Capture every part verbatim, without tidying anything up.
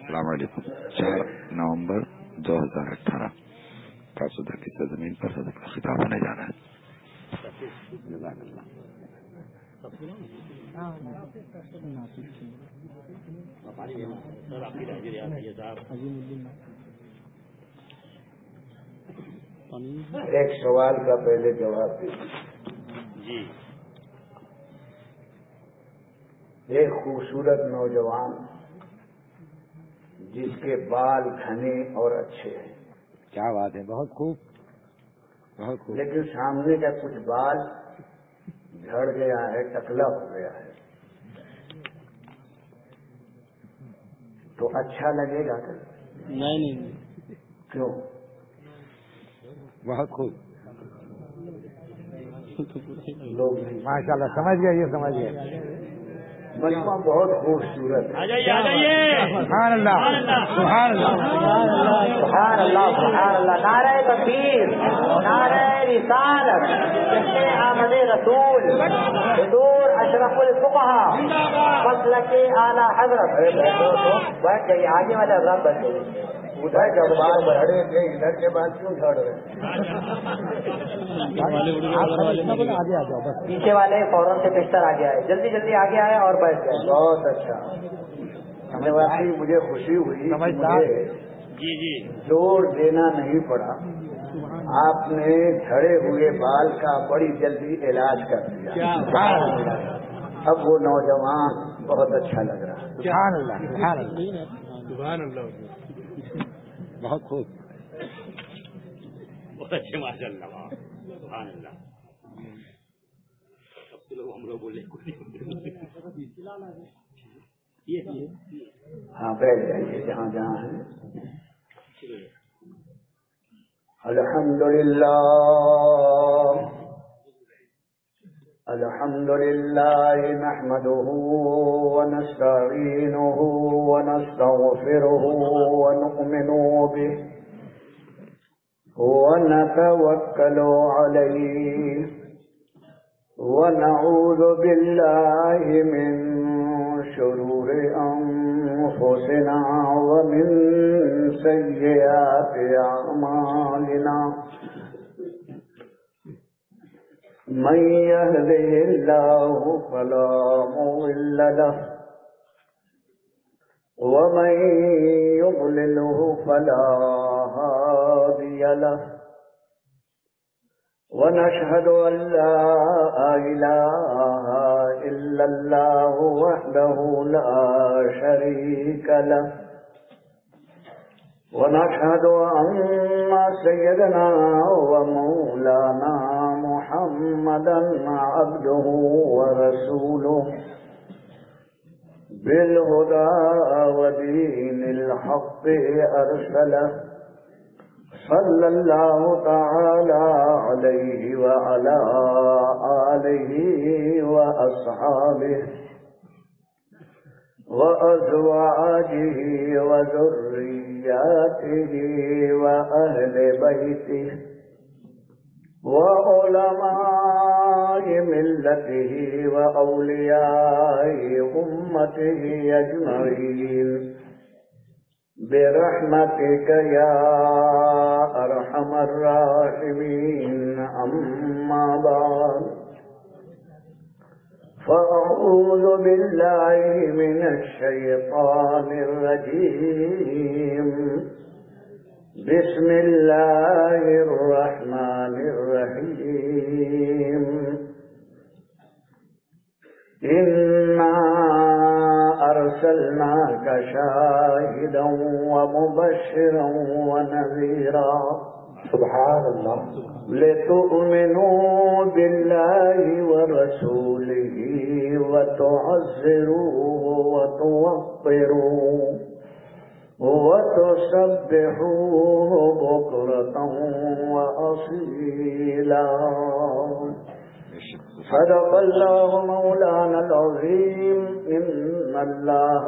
السلام علیکم. چار نومبر دو ہزار اٹھارہ کاسودہ کی سرزمین پر صدر کا خطاب ہونے جا رہا ہے. ایک سوال کا پہلے جواب دیجیے. جی. ایک خوبصورت نوجوان جس کے بال گھنے اور اچھے ہیں. کیا بات ہے، بہت خوب بہت خوب. لیکن سامنے کا کچھ بال جھڑ گیا ہے، ٹکلا ہو گیا ہے، تو اچھا لگے گا کہ نہیں نہیں کیوں؟ بہت خوب. لوگ ماشاء اللہ سمجھ گئے، یہ سمجھ گئے. مجمع بہت خوبصورت ہے. سبحان اللہ سبحان اللہ سبحان اللہ سبحان اللہ. نعرہ تکبیر، نعرہ رسالت، جشن آمد رسول، حضور اشرف الفقہا، مسلک اعلی حضرت. بیٹھ جائیے، آگے والے حضرات بیٹھ جائیے. ادھر جب بال جھڑے تھے ادھر کے بال کیوں جھڑ رہے ہیں؟ آگے آ جاؤ بس. پیچھے والے فوراً سے بستر آگے آئے، جلدی جلدی آگے آئے اور بیٹھ جائے. بہت اچھا. واقعی مجھے خوشی ہوئی کہ مجھے جی جی زور دینا نہیں پڑا. آپ نے جھڑے ہوئے بال کا بڑی جلدی علاج کر دیا. اب وہ نوجوان بہت اچھا لگ رہا ہے. سبحان اللہ سبحان اللہ سبحان اللہ. بہت خوب. بہت اچھے ماشاء اللہ. سبحان اللہ. ہم لوگ بولے ہاں بیٹھ جائیے جہاں جہاں ہے. الحمد للہ الحمد للہ نحمده ونستعینه ونستغفره ونؤمن به ونتوکل علیہ ونعوذ باللہ من شرور انفسنا ومن سیئات اعمالنا من يهده الله فلا مضل له ومن يضلله فلا هادي له ونشهد أن لا إله إلا الله وحده لا شريك له ونشهد أن سيدنا ومولانا محمدا عبده ورسوله بالهدى ودين الحق أرسله صلى الله تعالى عليه وعلى آله وأصحابه وأزواجه وذرياته وأهل بيته وعلماء ملته وأولياء أمته أجمعين برحمتك يا أرحم الراحمين. أما بعد فأعوذ بالله من الشيطان الرجيم. بسم الله الرحمن الرحيم. إنا أرسلناك شاهدا ومبشرا ونذيرا. سبحان اللہ. لتؤمنوا بالله ورسوله وتعزروه وتوقروه وتسبحوه بكرة وأصيلا. صدق الله مولانا العظيم. إن الله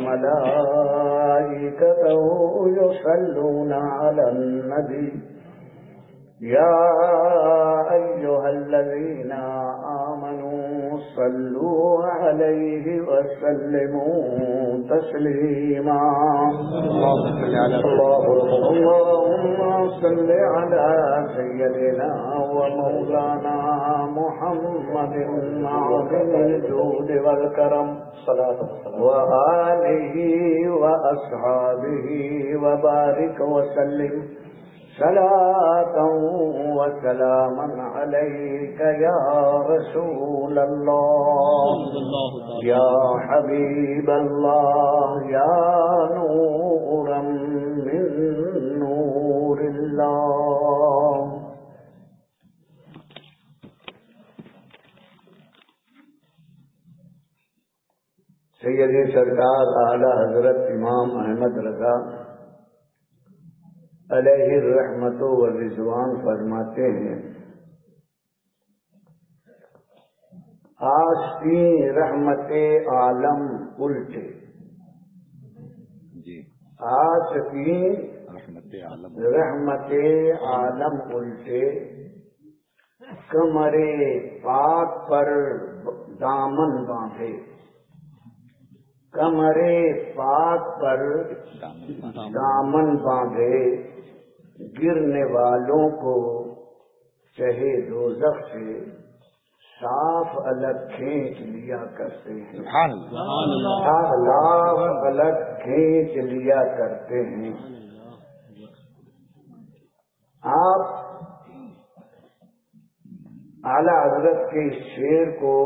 وملائكته يصلون على النبي يا أيها الذين آمنوا صلوا عليه وسلموا تسليما. اللهم صل على سيدنا ومولانا محمد عظيم الجود والكرم وآله وأصحابه وبارك وسلم صلاة وسلاما عليك يا رسول الله يا حبيب الله يا نورا من نور الله. سید سرکار اعلی حضرت امام احمد رضا علیہ الرحمت والرضوان فرماتے ہیں آستین رحمت عالم الٹے. جی آستین رحمت عالم رحمت عالم الٹے کمرے پاک پر دامن باندھے. کمرے پاک پر دامن باندھے گرنے والوں کو چہے دوزخ سے صاف الگ کھینچ لیا کرتے ہیں. صاف الگ کھینچ لیا کرتے ہیں. آپ اعلی حضرت کے اس شعر کو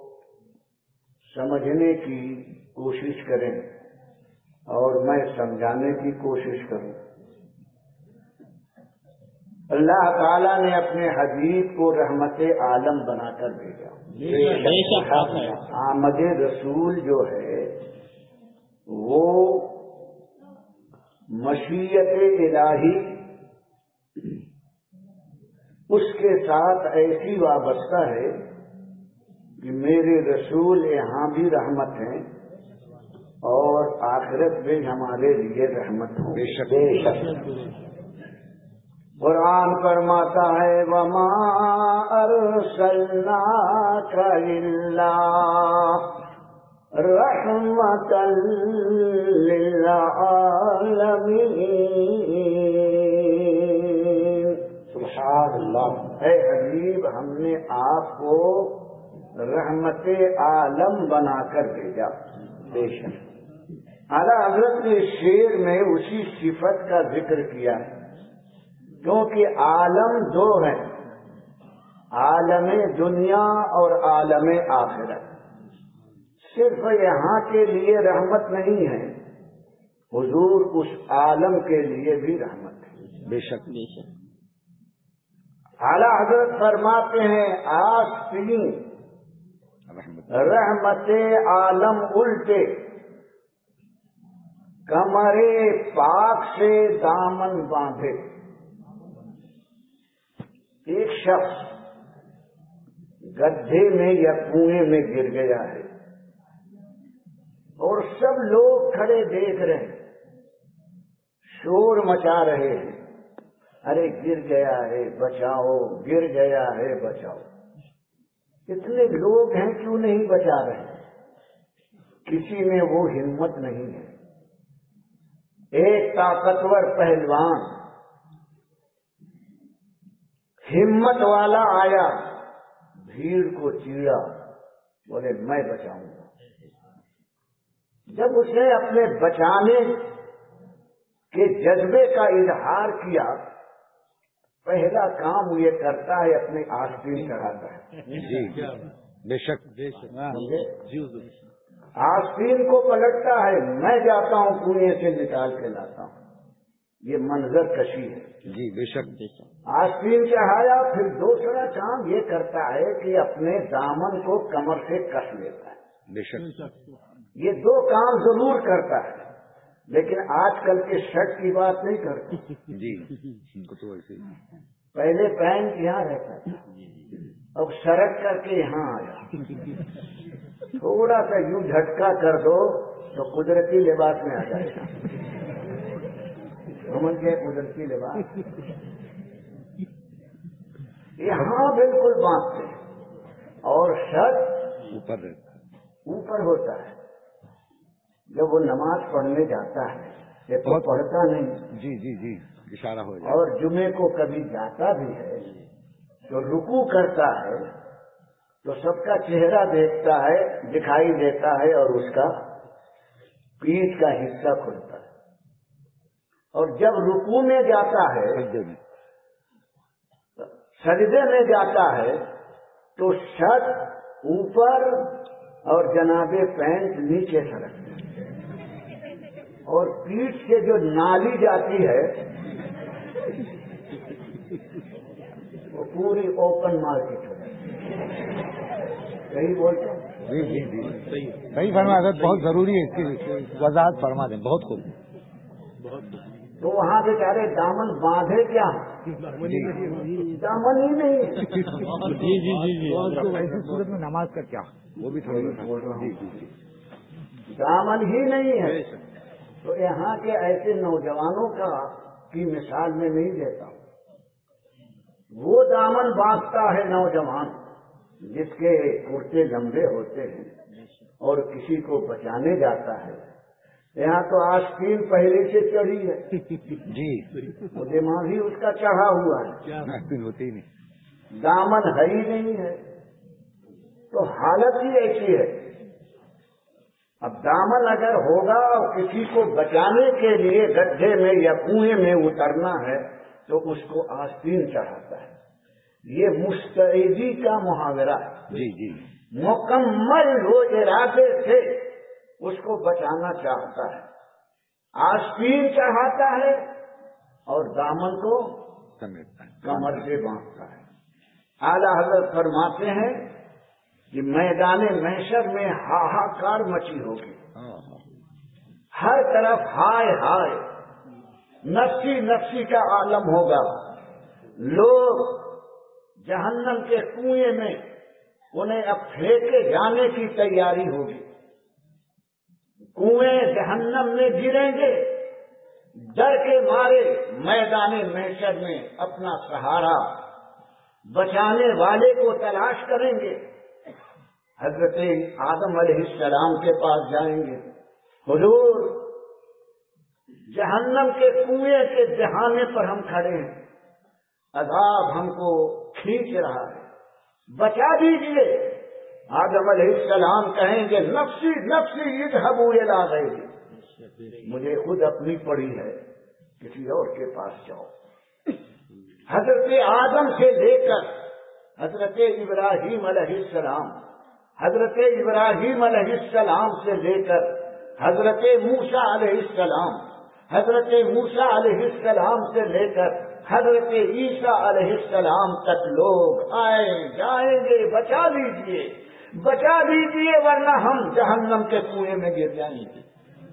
سمجھنے کی کوشش کریں اور میں سمجھانے کی کوشش کروں. اللہ تعالیٰ نے اپنے حبیب کو رحمت عالم بنا کر بھیجا. آمد رسول جو ہے وہ مشیت الہی اس کے ساتھ ایسی وابستہ ہے کہ میرے رسول یہاں بھی رحمت ہیں اور آخرت میں ہمارے لیے رحمت ہو. بے شک بے شک قرآن فرماتا ہے وما ارسلناک الا رحمتا للعالمین. سبحان اللہ. اے حبیب ہم نے آپ کو رحمت عالم بنا کر بھیجا. بے شک اعلیٰ حضرت نے شعر میں اسی صفت کا ذکر کیا ہے کیونکہ عالم دو ہیں عالم دنیا اور عالم آخرت. صرف یہاں کے لیے رحمت نہیں ہے حضور اس عالم کے لیے بھی رحمت ہے. بے شک بے شک. اعلیٰ حضرت فرماتے ہیں آستین رحمت عالم الٹے کمرے پاک سے دامن باندھے. ایک شخص گڈھے میں یا کنویں میں گر گیا ہے اور سب لوگ کھڑے دیکھ رہے ہیں شور مچا رہے ہیں ارے گر گیا ہے بچاؤ گر گیا ہے بچاؤ. اتنے لوگ ہیں کیوں نہیں بچا رہے. کسی میں وہ ہمت نہیں ہے. ایک طاقتور پہلوان ہمت والا آیا بھیڑ کو چیڑا بولے میں بچاؤں گا. جب اس نے اپنے بچانے کے جذبے کا اظہار کیا پہلا کام یہ کرتا ہے اپنے آستین چڑھاتا ہے. جی بے شک بے شک. آستین کو پلٹتا ہے میں جاتا ہوں کنویں سے نکال کے لاتا ہوں. یہ منظر کشی ہے. جی بے شک بے شک. آستین چڑھایا پھر دوسرا کام یہ کرتا ہے کہ اپنے دامن کو کمر سے کس لیتا ہے. بے شک. یہ دو کام ضرور کرتا ہے لیکن آج کل کے شرٹ کی بات نہیں کرتے. جی تو ایسے پہلے پینٹ یہاں رہتا تھا اب سرک کر کے یہاں آیا. تھوڑا سا یوں جھٹکا کر دو تو قدرتی لباس میں آ جائے گا. سمجھ گئے قدرتی لباس یہاں بالکل باندھتے ہیں اور شرط اوپر رہتا ہے، اوپر ہوتا ہے. جب وہ نماز پڑھنے جاتا ہے یہ تو پڑھتا نہیں. جی جی جی اشارہ ہو جائے. اور جمعے کو کبھی جاتا بھی ہے تو رکوع کرتا ہے تو سب کا چہرہ دیکھتا ہے، دکھائی دیتا ہے، اور اس کا پیٹھ کا حصہ کھلتا ہے. اور جب رکوع میں جاتا ہے، سجدے میں سجدے میں جاتا ہے تو شرط اوپر اور جناب پینٹ نیچے سرکتے ہیں، اور پیٹھ سے جو نالی جاتی ہے وہ پوری اوپن مارکیٹ ہو جاتی ہے. صحیح بولتے ہیں؟ جی جی جی صحیح فرما. حضرت بہت ضروری ہے، اس کی وضاحت فرما دیں. بہت خوب. تو وہاں بیچارے دامن باندھے کیا؟ دامن ہی نہیں. جی جی جی جی ایسی صورت میں نماز کا کیا، وہ بھی تھوڑا بول رہا جی ہوں جی جی. دامن ہی نہیں ہے. تو یہاں کے ایسے نوجوانوں کا کی مثال میں نہیں دیتا ہوں. وہ دامن باندھتا ہے نوجوان جس کے کرتے لمبے ہوتے ہیں اور کسی کو بچانے جاتا ہے. یہاں تو آستین پہلے سے چڑھی ہے. جی وہ دماغ ہی اس کا چڑھا ہوا ہے، آستین ہوتی ہی نہیں. دامن ہے ہی نہیں ہے. تو حالت ہی ایسی ہے. اب دامن اگر ہوگا اور کسی کو بچانے کے لیے گڈھے میں یا کنویں میں اترنا ہے تو اس کو آستین چڑھاتا ہے. یہ مستعدی کا محاورہ ہے. جی جی مکمل وہ ارادے سے اس کو بچانا چاہتا ہے، آستین چڑھاتا ہے اور دامن کو سمیٹتا ہے، کمر سے باندھتا ہے. اعلیٰ حضرت فرماتے ہیں کہ میدان محشر میں ہاہاکار مچی ہوگی. ہر طرف ہائے ہائے، نفسی نفسی کا عالم ہوگا. لوگ جہنم کے کنویں میں انہیں اب پھینکے جانے کی تیاری ہوگی. کنویں جہنم میں گریں گے، ڈر کے مارے میدان محشر میں اپنا سہارا بچانے والے کو تلاش کریں گے. حضرت آدم علیہ السلام کے پاس جائیں گے. حضور، جہنم کے کنویں کے دہانے پر ہم کھڑے ہیں، عذاب ہم کو کھینچ رہا ہے، بچا دیجیے. آدم علیہ السلام کہیں گے نفسی نفسی اذهبوا الی غیری، مجھے خود اپنی پڑی ہے، کسی اور کے پاس جاؤ. حضرت آدم سے لے کر حضرت ابراہیم علیہ السلام، حضرت ابراہیم علیہ السلام سے لے کر حضرت موسیٰ علیہ السلام، حضرت موسیٰ علیہ السلام سے لے کر حضرت عیسیٰ علیہ السلام تک لوگ آئیں جائیں گے. بچا لیجیے بچا دیجیے ورنہ ہم جہنم کے کنویں میں گر جائیں گے.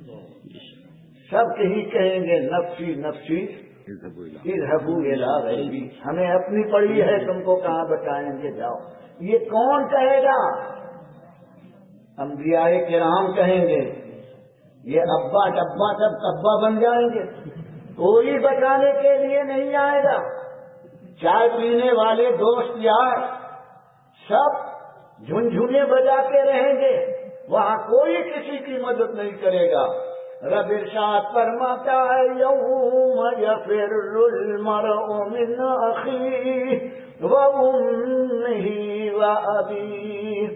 سب ہی کہیں گے نفسی نفسی اذهبوا الی غیری، ہمیں اپنی پڑی ہے، تم کو کہاں بچائیں گے، جاؤ. یہ کون کہے گا؟ انبیاء کرام کہیں گے. یہ ابا ڈبا سب کبا بن جائیں گے، کوئی بچانے کے لیے نہیں آئے گا. چائے پینے والے دوست یار سب جھنجھنے بجاتے رہیں گے، وہاں کوئی کسی کی مدد نہیں کرے گا. رب ارشاد فرماتا ہے یوم یفر المرء من اخیہ وامہ وابیہ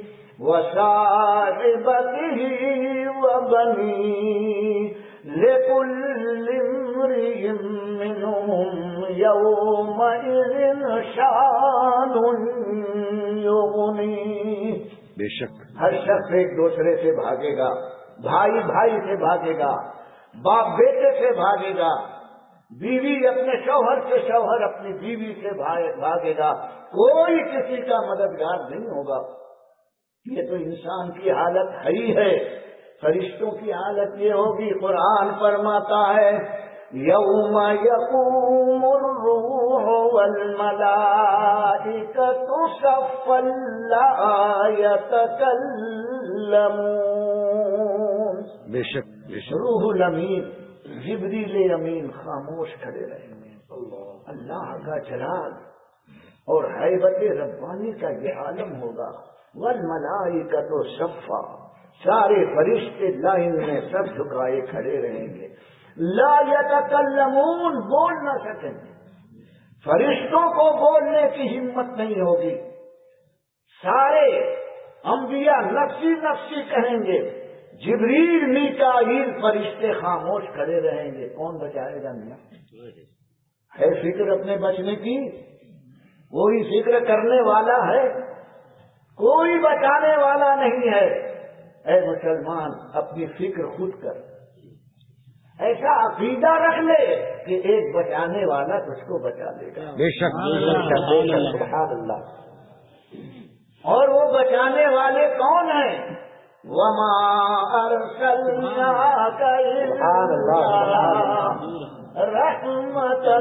وصاحبتہ وبنیہ لکل امرئ منہم یومئذ شان یغنیہ. بے شک ہر شخص ایک دوسرے سے بھاگے گا، بھائی بھائی سے بھاگے گا، باپ بیٹے سے بھاگے گا، بیوی اپنے شوہر سے، شوہر اپنی بیوی سے بھاگے گا. کوئی کسی کا مددگار نہیں ہوگا. یہ تو انسان کی حالت ہے ہی ہے. فرشتوں کی حالت یہ ہوگی. قرآن فرماتا ہے یوم یقوم الروح والملائکۃ صفا لا یتکلمون. بے شک بے شک روح الامین جبریل امین خاموش کھڑے رہیں گے. اللہ کا جلال اور حیبت ربانی کا یہ عالم ہوگا. والملائکۃ صفا، سارے فرشتے لائن میں سب جھکائے کھڑے رہیں گے. لا یتکلمون، بول نہ سکیں گے، فرشتوں کو بولنے کی ہمت نہیں ہوگی. سارے انبیاء نفسی نفسی کہیں گے. جبریل میکائیل فرشتے خاموش کھڑے رہیں گے. کون بچائے گا میاں؟ ہے فکر اپنے بچنے کی؟ کوئی فکر کرنے والا ہے؟ کوئی بچانے والا نہیں ہے. اے مسلمان، اپنی فکر خود کر. ایسا عقیدہ رکھ لے کہ ایک بچانے والا تجھ کو بچا لے گا. بے شک سبحان اللہ. اور وہ بچانے والے کون ہیں؟ وما ارسلناک الا رحمتا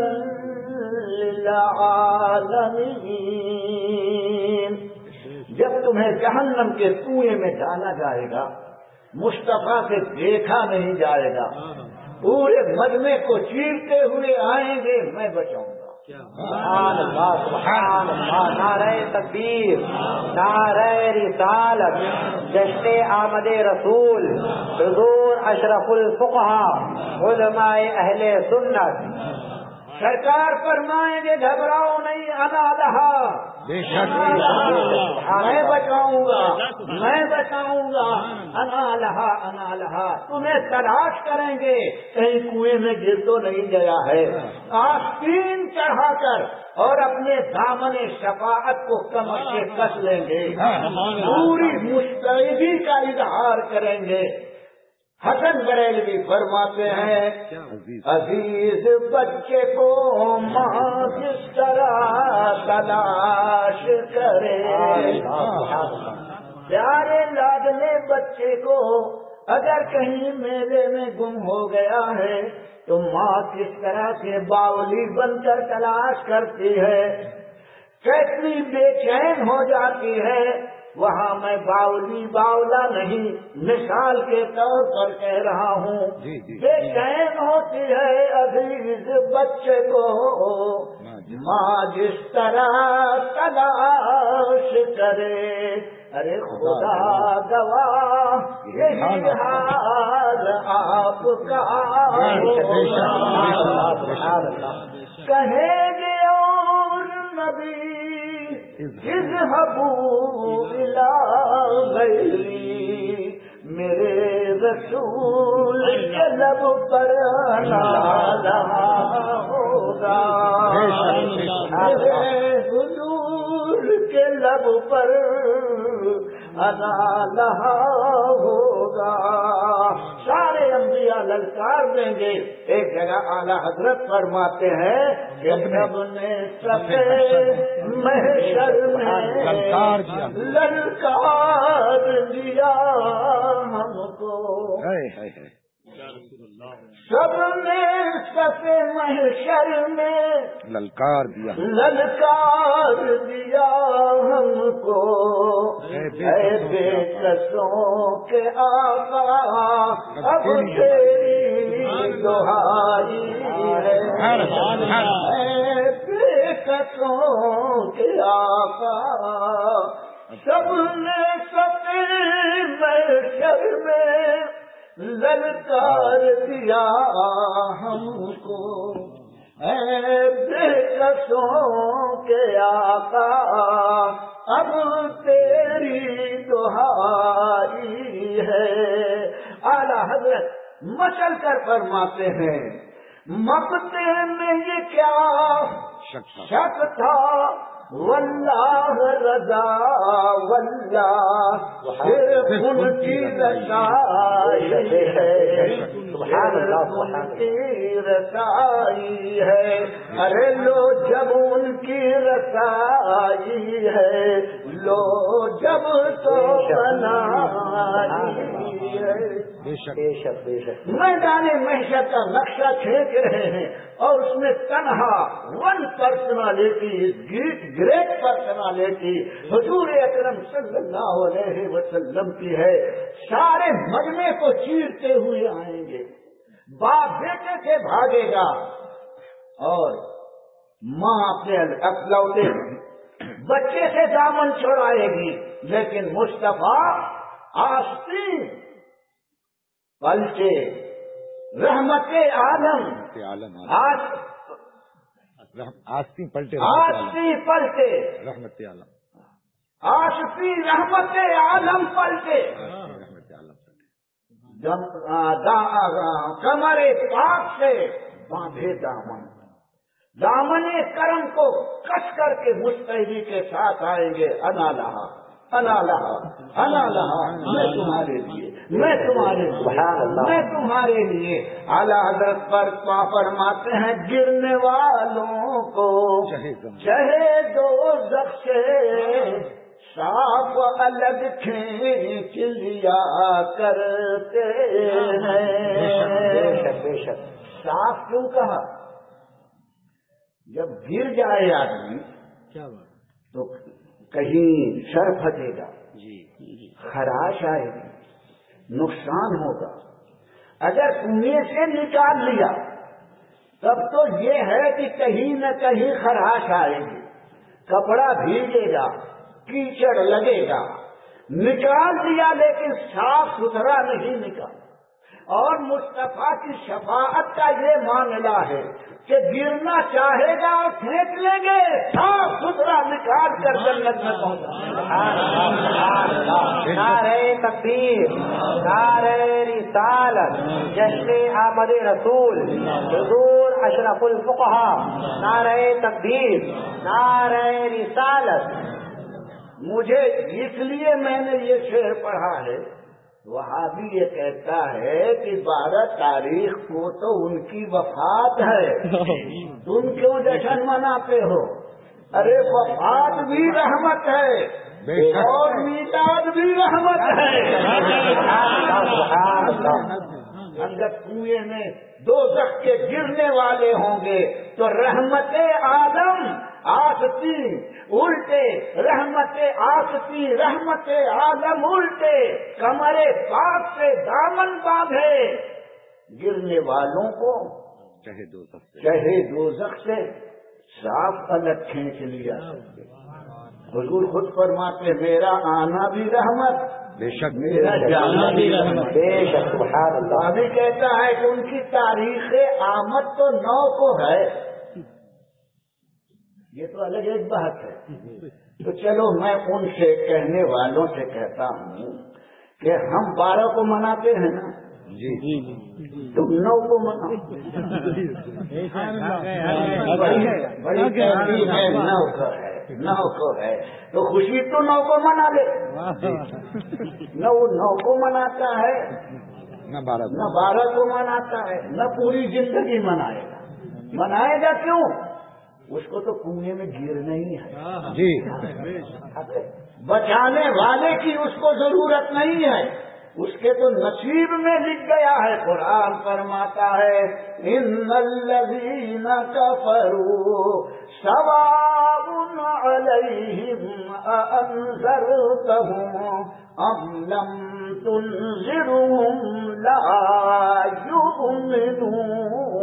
للعالمین. جب تمہیں جہنم کے کنویں میں ڈالا جائے گا، مصطفیٰ سے دیکھا نہیں جائے گا، پورے مجمع کو چیرتے ہوئے آئیں گے، میں بچاؤں گا. سبحان اللہ، سبحان اللہ. نعرہ تکبیر، نعرہ رسالت، جشن آمد رسول، حضور اشرف الفقہاء، علماء اہل سنت. سرکار فرمائیں گے گھبراؤ نہیں، انا لہا، بے شک میں بچاؤں گا، میں بچاؤں گا. انا لہا انا لہا. تمہیں تلاش کریں گے کہیں کنویں میں گر تو نہیں گیا ہے. آستین چڑھا کر اور اپنے دامن شفاعت کو کمر سے کس لیں گے، پوری مستعدی کا اظہار کریں گے. حسن بریلوی فرماتے ہیں عزیز بچے کو ماں کس طرح تلاش کرے، پیارے لاڈلے بچے کو اگر کہیں میلے میں گم ہو گیا ہے تو ماں کس طرح سے باولی بن کر تلاش کرتی ہے، کیسی بے چین ہو جاتی ہے. وہاں میں باولی باولا نہیں، مثال کے طور پر کہہ رہا ہوں. بے چین ہوتی ہے عزیز بچے کو ماں جس طرح تلاش کرے. ارے خدا گواہ یہی حال آپ کا کہیں گے اور نبی اذهبوا إلى غيري، میرے رسول کے لب پر نالا ہوگا، میرے حضور کے لب پر نالا ہوگا. سارے انبیاء للکار دیں گے. ایک جگہ اعلیٰ حضرت فرماتے ہیں کہ سب نے صفے محشر میں للکار دیا ہم کو، سب نے صفے محشر میں للکار دیا للکار دیا ہم کو. اے بے کسوں کے آقا اب تیری دہائی ہے، اے بے کسوں کے آقا سب نے صفے محشر میں للکار دیا ہم کو. اے بے کسوں کے آقا اب تیری دہائی ہے. اعلیٰ حضرت مچل کر فرماتے ہیں مکتے میں یہ کیا شک تھا، واللہ رضا واللہ پھر ان کی رسائی ہے، ان کی رسائی ہے. ارے لو جب ان کی رسائی ہے، لو جب تو بنائی ہے. میدان محشر کا نقشہ کھینچ رہے ہیں اور اس میں تنہا ون پرسنالٹی، گریٹ پرسنالٹی حضور اکرم صلی اللہ علیہ وسلم کی ہے. سارے مجمع کو چیرتے ہوئے آئیں گے. باپ بیٹے سے بھاگے گا اور ماں اپنے اکلوتے بچے سے دامن چھڑائے گی. لیکن مصطفیٰ آستین پلٹے رحمت عالم آستی پلٹے آستی پلٹے رحمت عالم آستی رحمت عالم پلٹے کمر پاک سے باندھے دامن دامن کرم کو کس کر کے مستحدی کے ساتھ آئیں گے انا لہا انا لہا انا لہا میں تمہارے لیے میں تمہارے میں تمہارے لیے اعلیٰ حضرت پر فرماتے ہیں گرنے والوں کو چہے دوزخ سے صاف الگ کھینچ لیا کرتے ہیں. بے شک صاف کیوں کہا؟ جب گر جائے آدمی تو کہیں سر پھٹے گا، خراش آئے گی، نقصان ہوگا. اگر کنویں سے نکال لیا تب تو یہ ہے کہ کہیں نہ کہیں خراش آئے گی، کپڑا بھیگے گا، کیچڑ لگے گا. نکال دیا لیکن صاف ستھرا نہیں نکال. اور مصطفیٰ کی شفاعت کا یہ معاملہ ہے کہ گرنا چاہے گا اور پھینک لیں گے، صاف ستھرا نکال کر جنت میں پہنچا. نعرہ تکبیر، نعرہ رسالت، جشن آمد رسول، حضور اشرف الفقہا، نعرہ تکبیر، نعرہ رسالت. مجھے اس لیے میں نے یہ شعر پڑھا ہے، وہاں بھی یہ کہتا ہے کہ بارہ تاریخ کو تو ان کی وفات ہے، تم کیوں جشن مناتے ہو؟ ارے وفات بھی رحمت ہے اور میلاد بھی رحمت ہے. اگر کنویں میں دو زخ کے گرنے والے ہوں گے تو رحمت عالم آستی الٹے، رحمت آستی رحمت عالم الٹے، کمر پاک سے دامن باندھے گرنے والوں کو چہے دوزخ سے چہے دوزخ سے صاف الگ کھینچ لیا. حضور خود فرماتے میرا آنا بھی رحمت، بے شک میرا جانا بھی رحمت. بے شک سبحان اللہ. ابھی کہتا ہے کہ ان کی تاریخ آمد تو نو کو ہے، یہ تو الگ ایک بات ہے. تو چلو میں ان سے کہنے والوں سے کہتا ہوں کہ ہم بارہ کو مناتے ہیں نا، جی جی تم نو کو مناؤ. بڑی تحقیق ہے، نو کو ہے، نو کو ہے تو خوشی تو نو کو منا لے. نہ وہ نو کو مناتا ہے نہ بارہ نہ بارہ کو مناتا ہے، نہ پوری زندگی منائے گا. منائے گا کیوں؟ اس کو تو کنویں میں گرنا ہی ہے. جی بچانے والے کی اس کو ضرورت نہیں ہے، اس کے تو نصیب میں لکھ گیا ہے. قرآن فرماتا ہے ان الذین کفروا سواء علیہم اانذرتہم ام لم تنذرہم لا یؤمنون.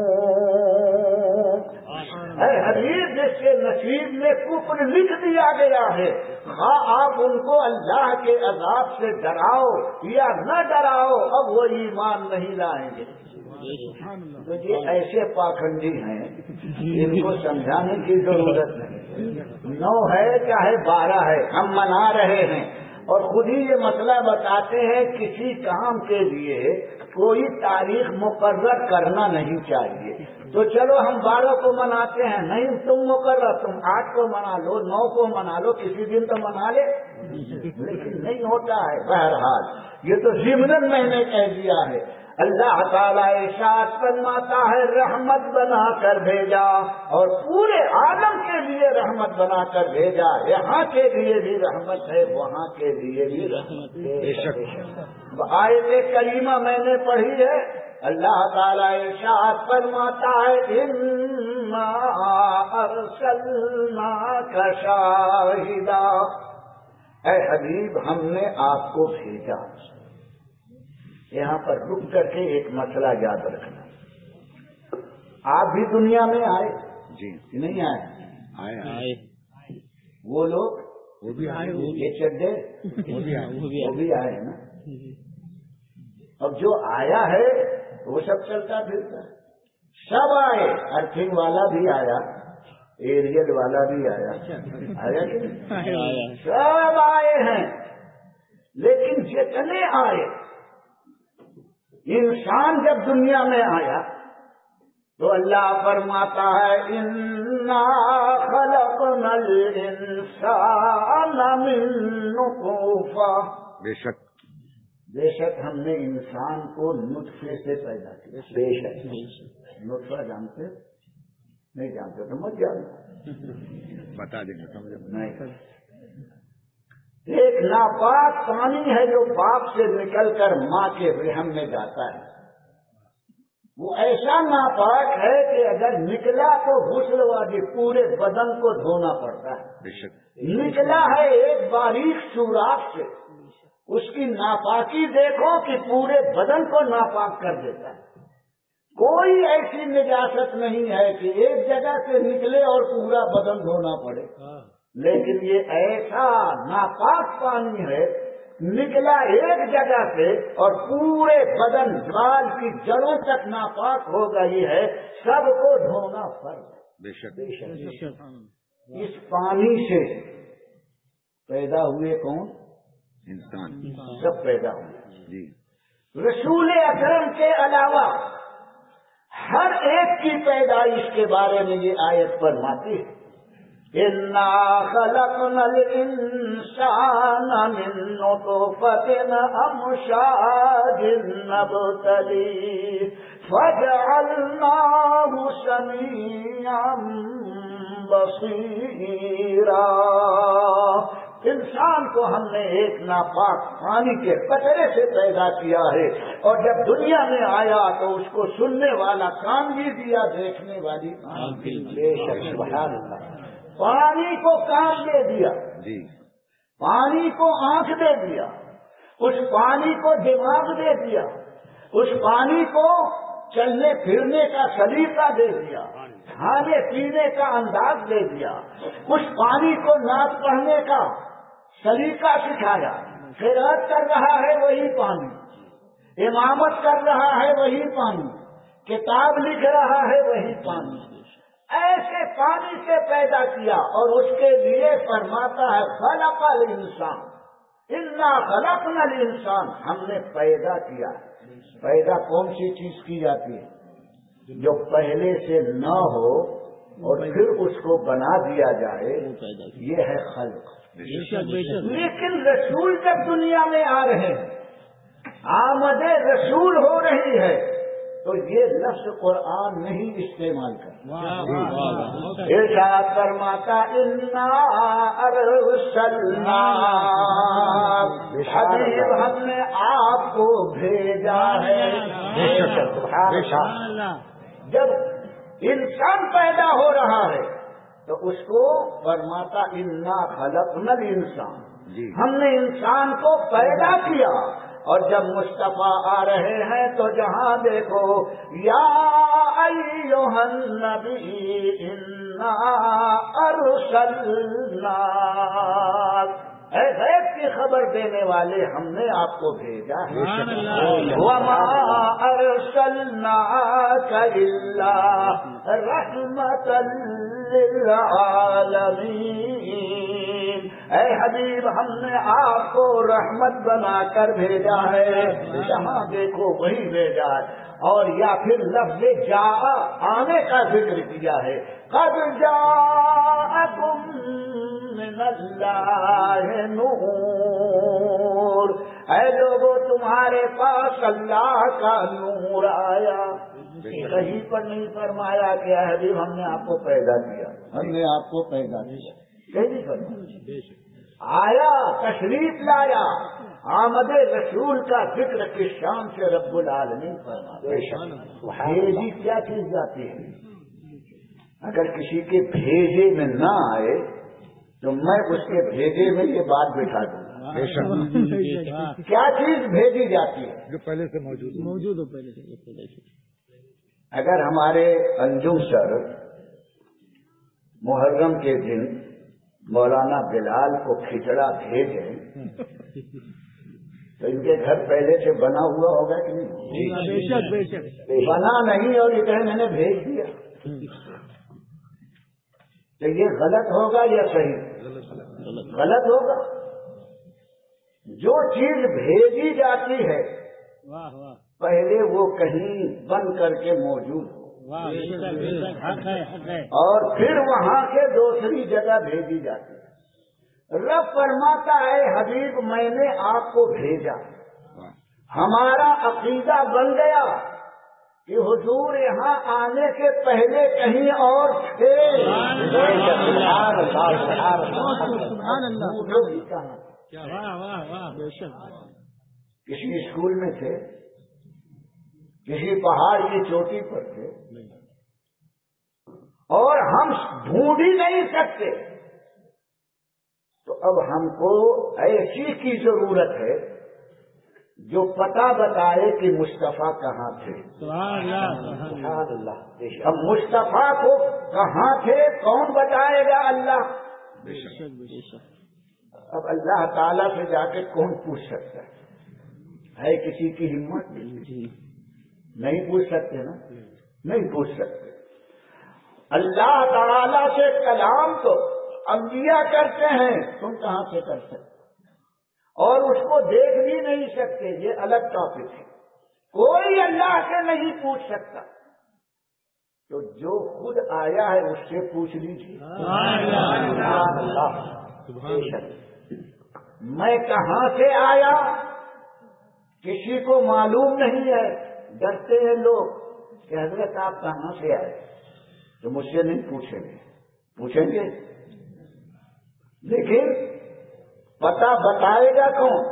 اے حبیب جس کے نصیب میں کفر لکھ دیا گیا ہے، ہاں آپ ان کو اللہ کے عذاب سے ڈراؤ یا نہ ڈراؤ، اب وہ ایمان نہیں لائیں گے. تو یہ ایسے پاکھنڈی ہیں، ان کو سمجھانے کی ضرورت نہیں. نو ہے چاہے بارہ ہے، ہم منا رہے ہیں اور خود ہی یہ مسئلہ بتاتے ہیں کسی کام کے لیے کوئی تاریخ مقرر کرنا نہیں چاہیے. تو چلو ہم بارہ کو مناتے ہیں، نہیں تم مقرر، تم آٹھ کو منا لو، نو کو منا لو، کسی دن تو منا لے. لیکن نہیں ہوتا ہے. بہرحال یہ تو ضمن میں نے کہہ دیا ہے. اللہ تعالیٰ ارشاد فرماتا ہے رحمت بنا کر بھیجا، اور پورے عالم کے لیے رحمت بنا کر بھیجا. یہاں کے لیے بھی رحمت ہے، وہاں کے لیے بھی رحمت ہے. آیت کریمہ میں نے پڑھی ہے، اللہ تعالیٰ ارشاد فرماتا ہے انا ارسلناک شاہدا، اے حبیب ہم نے آپ کو بھیجا. یہاں پر رک کر کے ایک مسئلہ یاد رکھنا. آپ بھی دنیا میں آئے جی نہیں آئے؟ آئے آئے وہ لوگ وہ بھی آئے یہ چڈے وہ بھی آئے وہ بھی آئے ہیں نا. اب جو آیا ہے وہ سب چلتا پھرتا ہے. سب آئے. ارتھنگ والا بھی آیا, ایریل والا بھی آیا, آیا کہ نہیں؟ سب آئے ہیں. لیکن جتنے آئے, انسان جب دنیا میں آیا تو اللہ فرماتا ہے انا خلقنا الانسان من نطفہ. بے شک بے شک ہم نے انسان کو نطفے سے پیدا کیا. بے شک. نطفہ جانتے نہیں جانتے تو مت جاننا, بتا دیں گے سمجھ نہیں. ایک ناپاک پانی ہے جو باپ سے نکل کر ماں کے رحم میں جاتا ہے. وہ ایسا ناپاک ہے کہ اگر نکلا تو غسل واجب, پورے بدن کو دھونا پڑتا ہے. بے شک نکلا ہے ایک باریک سوراخ سے, اس کی ناپاکی دیکھو کہ پورے بدن کو ناپاک کر دیتا ہے. کوئی ایسی نجاست نہیں ہے کہ ایک جگہ سے نکلے اور پورا بدن دھونا پڑے. لیکن یہ ایسا ناپاک پانی ہے, نکلا ایک جگہ سے اور پورے بدن بال کی جڑوں تک ناپاک ہو گئی ہے. سب کو دھونا فرض ہے. بے شک بے شک. اس پانی سے پیدا ہوئے کون؟ انسان سب پیدا ہوئے. جی. رسول اکرم کے علاوہ ہر ایک کی پیدائش کے بارے میں یہ آیت فرماتی ہے انا خلقنا الانسان من نطفة امشاج نبتليه فجعلناه سميعا بصيرا. انسان کو ہم نے ایک ناپاک پانی کے قطرے سے پیدا کیا ہے, اور جب دنیا میں آیا تو اس کو سننے والا کان بھی دیا, دیکھنے والی آنکھ بھی. بے شک سبحان اللہ. پانی کو کان دے دیا, جی. پانی کو آنکھ دے دیا, اس پانی کو دماغ دے دیا, اس پانی کو چلنے پھرنے کا سلیقہ دے دیا, کھانے پینے کا انداز دے دیا, اس پانی کو نعت پڑھنے کا سلیقہ سکھایا. قرأت کر رہا ہے وہی پانی, امامت کر رہا ہے وہی پانی, کتاب لکھ رہا ہے وہی پانی. ایسے پانی سے پیدا کیا, اور اس کے لیے فرماتا ہے خلق الانسان انا خلقنا الانسان. ہم نے پیدا کیا. پیدا کون سی چیز کی جاتی ہے؟ جو پہلے سے نہ ہو اور پھر اس کو بنا دیا جائے, یہ ہے خلق. لیکن رسول جب دنیا میں آ رہے ہیں, آمد رسول ہو رہی ہے, تو یہ لفظ قرآن نہیں استعمال کرتا. ارشاد فرماتا انا ارسلنا, حبیب ہم نے آپ کو بھیجا ہے. جب انسان پیدا ہو رہا ہے تو اس کو فرماتا انا خلقنا الانسان, ہم نے انسان کو پیدا کیا. اور جب مصطفیٰ آ رہے ہیں تو جہاں دیکھو یا ایھا النبی انا ارسلنا, اے غیب کی خبر دینے والے ہم نے آپ کو بھیجا ہے. وما ارسلناک الا رحمتا للعالمین. اے حبیب ہم نے آپ کو رحمت بنا کر بھیجا ہے, جہاں دیکھو وہی بھیجا ہے. اور یا پھر لفظ جا آنے کا ذکر کیا ہے, قد جاءکم من اللہ نور. اے لوگوں تمہارے پاس اللہ کا نور آیا. کہیں پر نہیں فرمایا کہ اے حبیب ہم نے آپ کو پیدا کیا, ہم نے آپ کو پیدا کیا, کہیں فرمایا. آیا, تشریف لایا, آمد رسول کا ذکر کس شان سے رب العالمین فرماتا. بھیجی کیا چیز جاتی ہے؟ اگر کسی کے بھیجے میں نہ آئے تو میں اس کے بھیجے میں یہ بات بٹھا دوں گا. کیا چیز بھیجی جاتی ہے؟ جو پہلے سے موجود موجود ہو پہلے سے. اگر ہمارے انجم سر محرم کے دن مولانا بلال کو کھچڑا بھیجے تو ان کے گھر پہلے سے بنا ہوا ہوگا کہ نہیں؟ بے شک بے شک بنا نہیں اور یہ میں نے بھیج دیا تو یہ غلط ہوگا یا صحیح؟ غلط ہوگا. جو چیز بھیجی جاتی ہے پہلے وہ کہیں بن کر کے موجود ہو اور پھر وہاں کے دوسری جگہ بھیجی جاتی ہے. رب فرماتا ہے حبیب میں نے آپ کو بھیجا. ہمارا عقیدہ بن گیا کہ حضور یہاں آنے سے پہلے کہیں اور تھے. کسی اسکول میں تھے, کسی پہاڑ کی چوٹی پر تھے, اور ہم ڈھونڈ ہی نہیں سکتے. تو اب ہم کو ایسی کی ضرورت ہے جو پتہ بتائے کہ مصطفیٰ کہاں تھے. سبحان اللہ. اب مصطفیٰ کو کہاں تھے کون بتائے گا؟ اللہ. اب اللہ تعالیٰ سے جا کے کون پوچھ سکتا ہے؟ ہے کسی کی ہمت؟ نہیں پوچھ سکتے نا, نہیں پوچھ سکتے. اللہ تعالیٰ سے کلام تو انبیاء کرتے ہیں, تم کہاں سے کر سکتے؟ اور اس کو دیکھ بھی نہیں سکتے, یہ الگ ٹاپک ہے. کوئی اللہ سے نہیں پوچھ سکتا. تو جو خود آیا ہے اس سے پوچھ لیجیے. میں کہاں سے آیا کسی کو معلوم نہیں ہے. ڈرتے ہیں لوگ کہ حضرت آپ کہاں سے آئے, تو مجھ سے نہیں پوچھیں گے. پوچھیں گے لیکن پتہ بتائے گا کون؟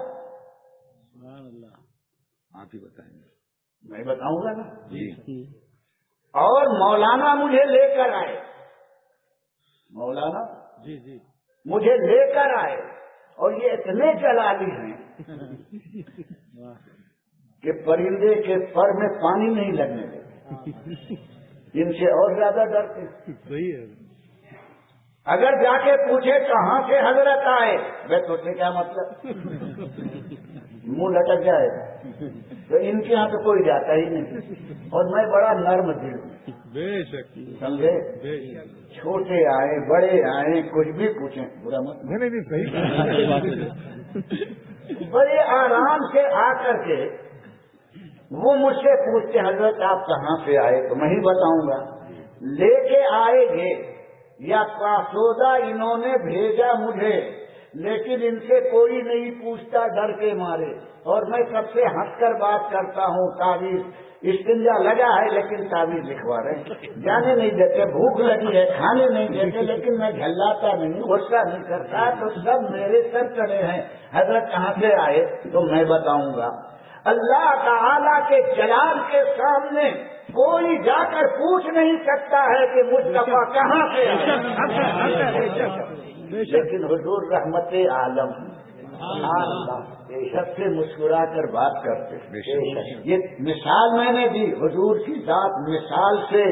آپ ہی بتائیں گے. میں بتاؤں گا نا جی. اور مولانا مجھے لے کر آئے, مولانا جی جی مجھے لے کر آئے, اور یہ اتنے جلالی ہیں کہ پرندے کے پر میں پانی نہیں لگنے دیتے. ان سے اور زیادہ ڈرتے. صحیح ہے. اگر جا کے پوچھے کہاں سے حضرت آئے, میں تو سے کیا مطلب, منہ لٹک جائے گا. تو ان کے یہاں تو کوئی جاتا ہی نہیں. اور میں بڑا نرم دل ہوں, بے شک سمجھے. چھوٹے آئے بڑے آئے کچھ بھی پوچھیں, برا مت. نہیں نہیں صحیح. بڑے آرام سے آ کر کے وہ مجھ سے پوچھتے حضرت آپ کہاں سے آئے, تو میں ہی بتاؤں گا. لے کے آئے گے یا قاصودہ انہوں نے بھیجا مجھے, لیکن ان سے کوئی نہیں پوچھتا ڈر کے مارے. اور میں سب سے ہنس کر بات کرتا ہوں. تعویذ استنجا لگا ہے لیکن تعویذ لکھوا رہے ہیں. جانے نہیں دیتے, بھوک لگی ہے کھانے نہیں دیتے, لیکن میں جھلاتا نہیں, غصہ نہیں کرتا. تو سب میرے سر چڑھے ہیں. حضرت کہاں سے آئے تو میں بتاؤں گا. اللہ تعالیٰ کے جلال کے سامنے کوئی جا کر پوچھ نہیں سکتا ہے کہ مصطفیٰ کہاں سے آئے. لیکن حضور رحمت عالم سب سے مسکرا کر بات کرتے. یہ مثال میں نے دی, حضور کی ذات مثال سے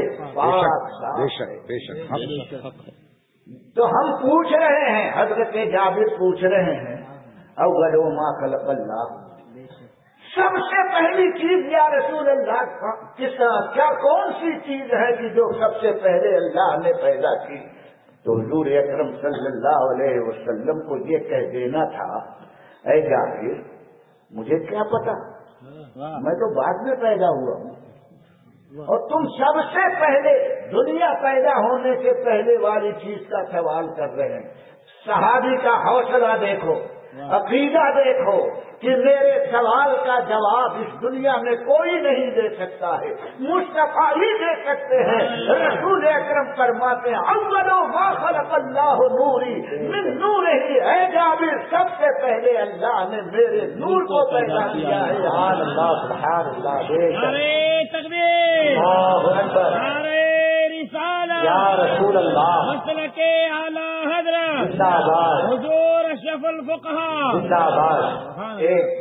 تو ہم پوچھ رہے ہیں. حضرت جابر پوچھ رہے ہیں اول ما خلق اللہ, سب سے پہلی چیز یا رسول اللہ کس کیا کون سی چیز ہے کہ جو سب سے پہلے اللہ نے پیدا کی؟ تو حضور اکرم صلی اللہ علیہ وسلم کو یہ کہہ دینا تھا, اے جابر مجھے کیا پتا, میں تو بعد میں پیدا ہوا ہوں, اور تم سب سے پہلے دنیا پیدا ہونے سے پہلے والی چیز کا سوال کر رہے ہیں. صحابی کا حوصلہ دیکھو, عقیدہ دیکھو کہ میرے سوال کا جواب اس دنیا میں کوئی نہیں دے سکتا ہے, مصطفیٰ ہی دے سکتے ہیں. رسول اکرم فرماتے ہیں اول ما خلق اللہ نوری من نورہ, اے جابر سب سے پہلے اللہ نے میرے نور کو پیدا کیا ہے. سبحان اللہ سبحان اللہ. نعرہ تکبیر, اللہ اکبر, نعرہ رسالت, یا رسول اللہ, مسلک اعلی حضرت, زندہ باد, حضور اشرف الفقہاء, زندہ باد. ایک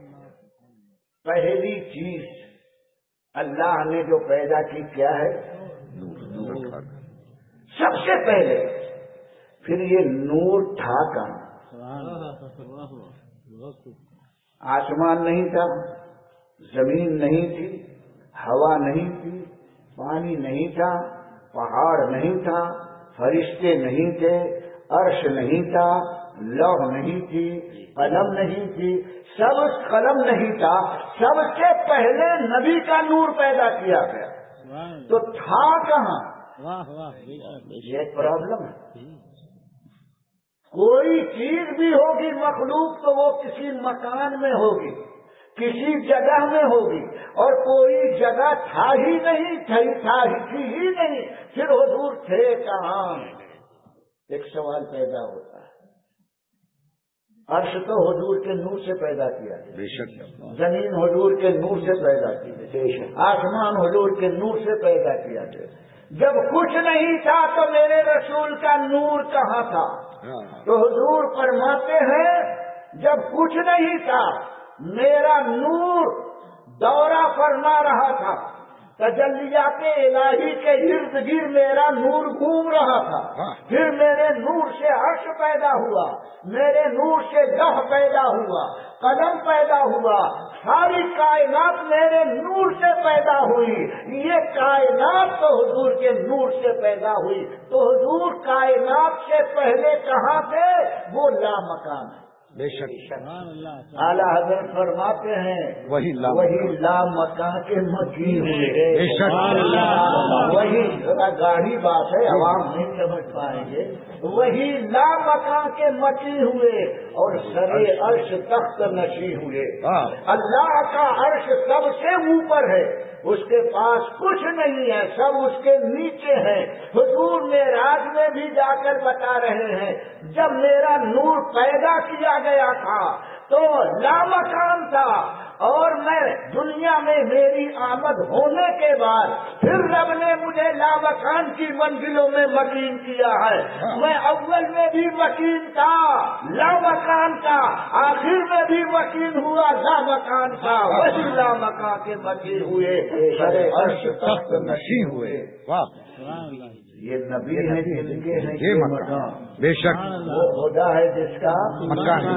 پہلی چیز اللہ نے جو پیدا کی کیا ہے؟ سب سے پہلے. پھر یہ نور تھا کہاں؟ آسمان نہیں تھا، زمین نہیں تھی، ہوا نہیں تھی، پانی نہیں تھا، پہاڑ نہیں تھا، فرشتے نہیں تھے، عرش نہیں تھا، لوح نہیں تھی، قلم نہیں تھی، سب قلم نہیں تھا، سب سے پہلے نبی کا نور پیدا کیا گیا، تو تھا کہاں؟ یہ پرابلم ہے۔ کوئی چیز بھی ہوگی مخلوق تو وہ کسی مکان میں ہوگی، کسی جگہ میں ہوگی، اور کوئی جگہ تھا ہی نہیں، تھی تھا ہی ہی نہیں، پھر حضور تھے کہاں؟ ایک سوال پیدا ہوتا ہے۔ عرش تو حضور کے نور سے پیدا کیا ہے، بے شک، زمین حضور کے نور سے پیدا کی ہے، بے شک، آسمان حضور کے نور سے پیدا کیا گیا۔ جب کچھ نہیں تھا تو میرے رسول کا نور کہاں تھا؟ تو حضور فرماتے ہیں جب کچھ نہیں تھا میرا نور دورہ فرما رہا تھا، تجلیات الہی کے ارد گرد میرا نور گھوم رہا تھا، پھر میرے نور سے عرش پیدا ہوا، میرے نور سے لوح پیدا ہوا، قلم پیدا ہوا، ساری کائنات میرے نور سے پیدا ہوئی۔ یہ کائنات تو حضور کے نور سے پیدا ہوئی، تو حضور کائنات سے پہلے کہاں تھے؟ وہ لامکان ہے، بے شک۔ اعلیٰ حضرت فرماتے ہیں وہی لا وہی لامکان کے مکی ہوئے، بے شک، وہی گاڑی بات ہے، عوام نہیں سمجھ پائیں گے، وہی لامکان کے مکی ہوئے اور سرے عرش تخت نشی ہوئے۔ اللہ کا عرش سب سے اوپر ہے، اس کے پاس کچھ نہیں ہے، سب اس کے نیچے ہے۔ حضور معراج میں بھی جا کر بتا رہے ہیں جب میرا نور پیدا کیا گیا تھا تو لامکان تھا، اور میں دنیا میں میری آمد ہونے کے بعد پھر رب نے مجھے لامکان کی منزلوں میں مکین کیا ہے۔ میں اول میں بھی مکین تھا، لامکان تھا، آخر میں بھی مکین ہوا، لامکان تھا، وہی لامکان کے مکین ہوئے، سرے عرش تخت نشی ہوئے۔ یہ نبی ہے جن کے ہیں یہ مکان، بے شک، وہ خدا ہے جس کا مکان۔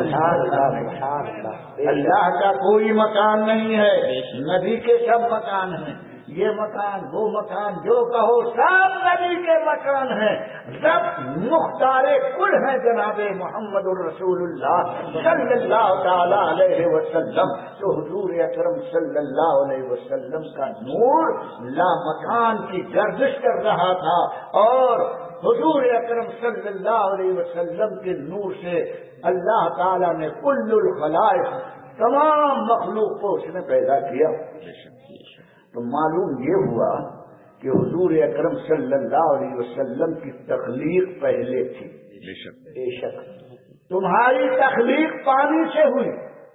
اللہ کا کوئی مکان نہیں ہے، نبی کے سب مکان ہیں، یہ مکان وہ مکان جو کہو سب نبی کے مکان ہیں۔ رب مختار کل ہیں جناب محمد الرسول اللہ صلی اللہ تعالی علیہ وسلم، تو حضور اکرم صلی اللہ علیہ وسلم کا نور لامکان کی گردش کر رہا تھا، اور حضور اکرم صلی اللہ علیہ وسلم کے نور سے اللہ تعالیٰ نے کل الخلائق تمام مخلوق کو اس نے پیدا کیا۔ تو معلوم یہ ہوا کہ حضور اکرم صلی اللہ علیہ وسلم کی تخلیق پہلے تھی، بے شک تمہاری تخلیق پانی سے ہوئی،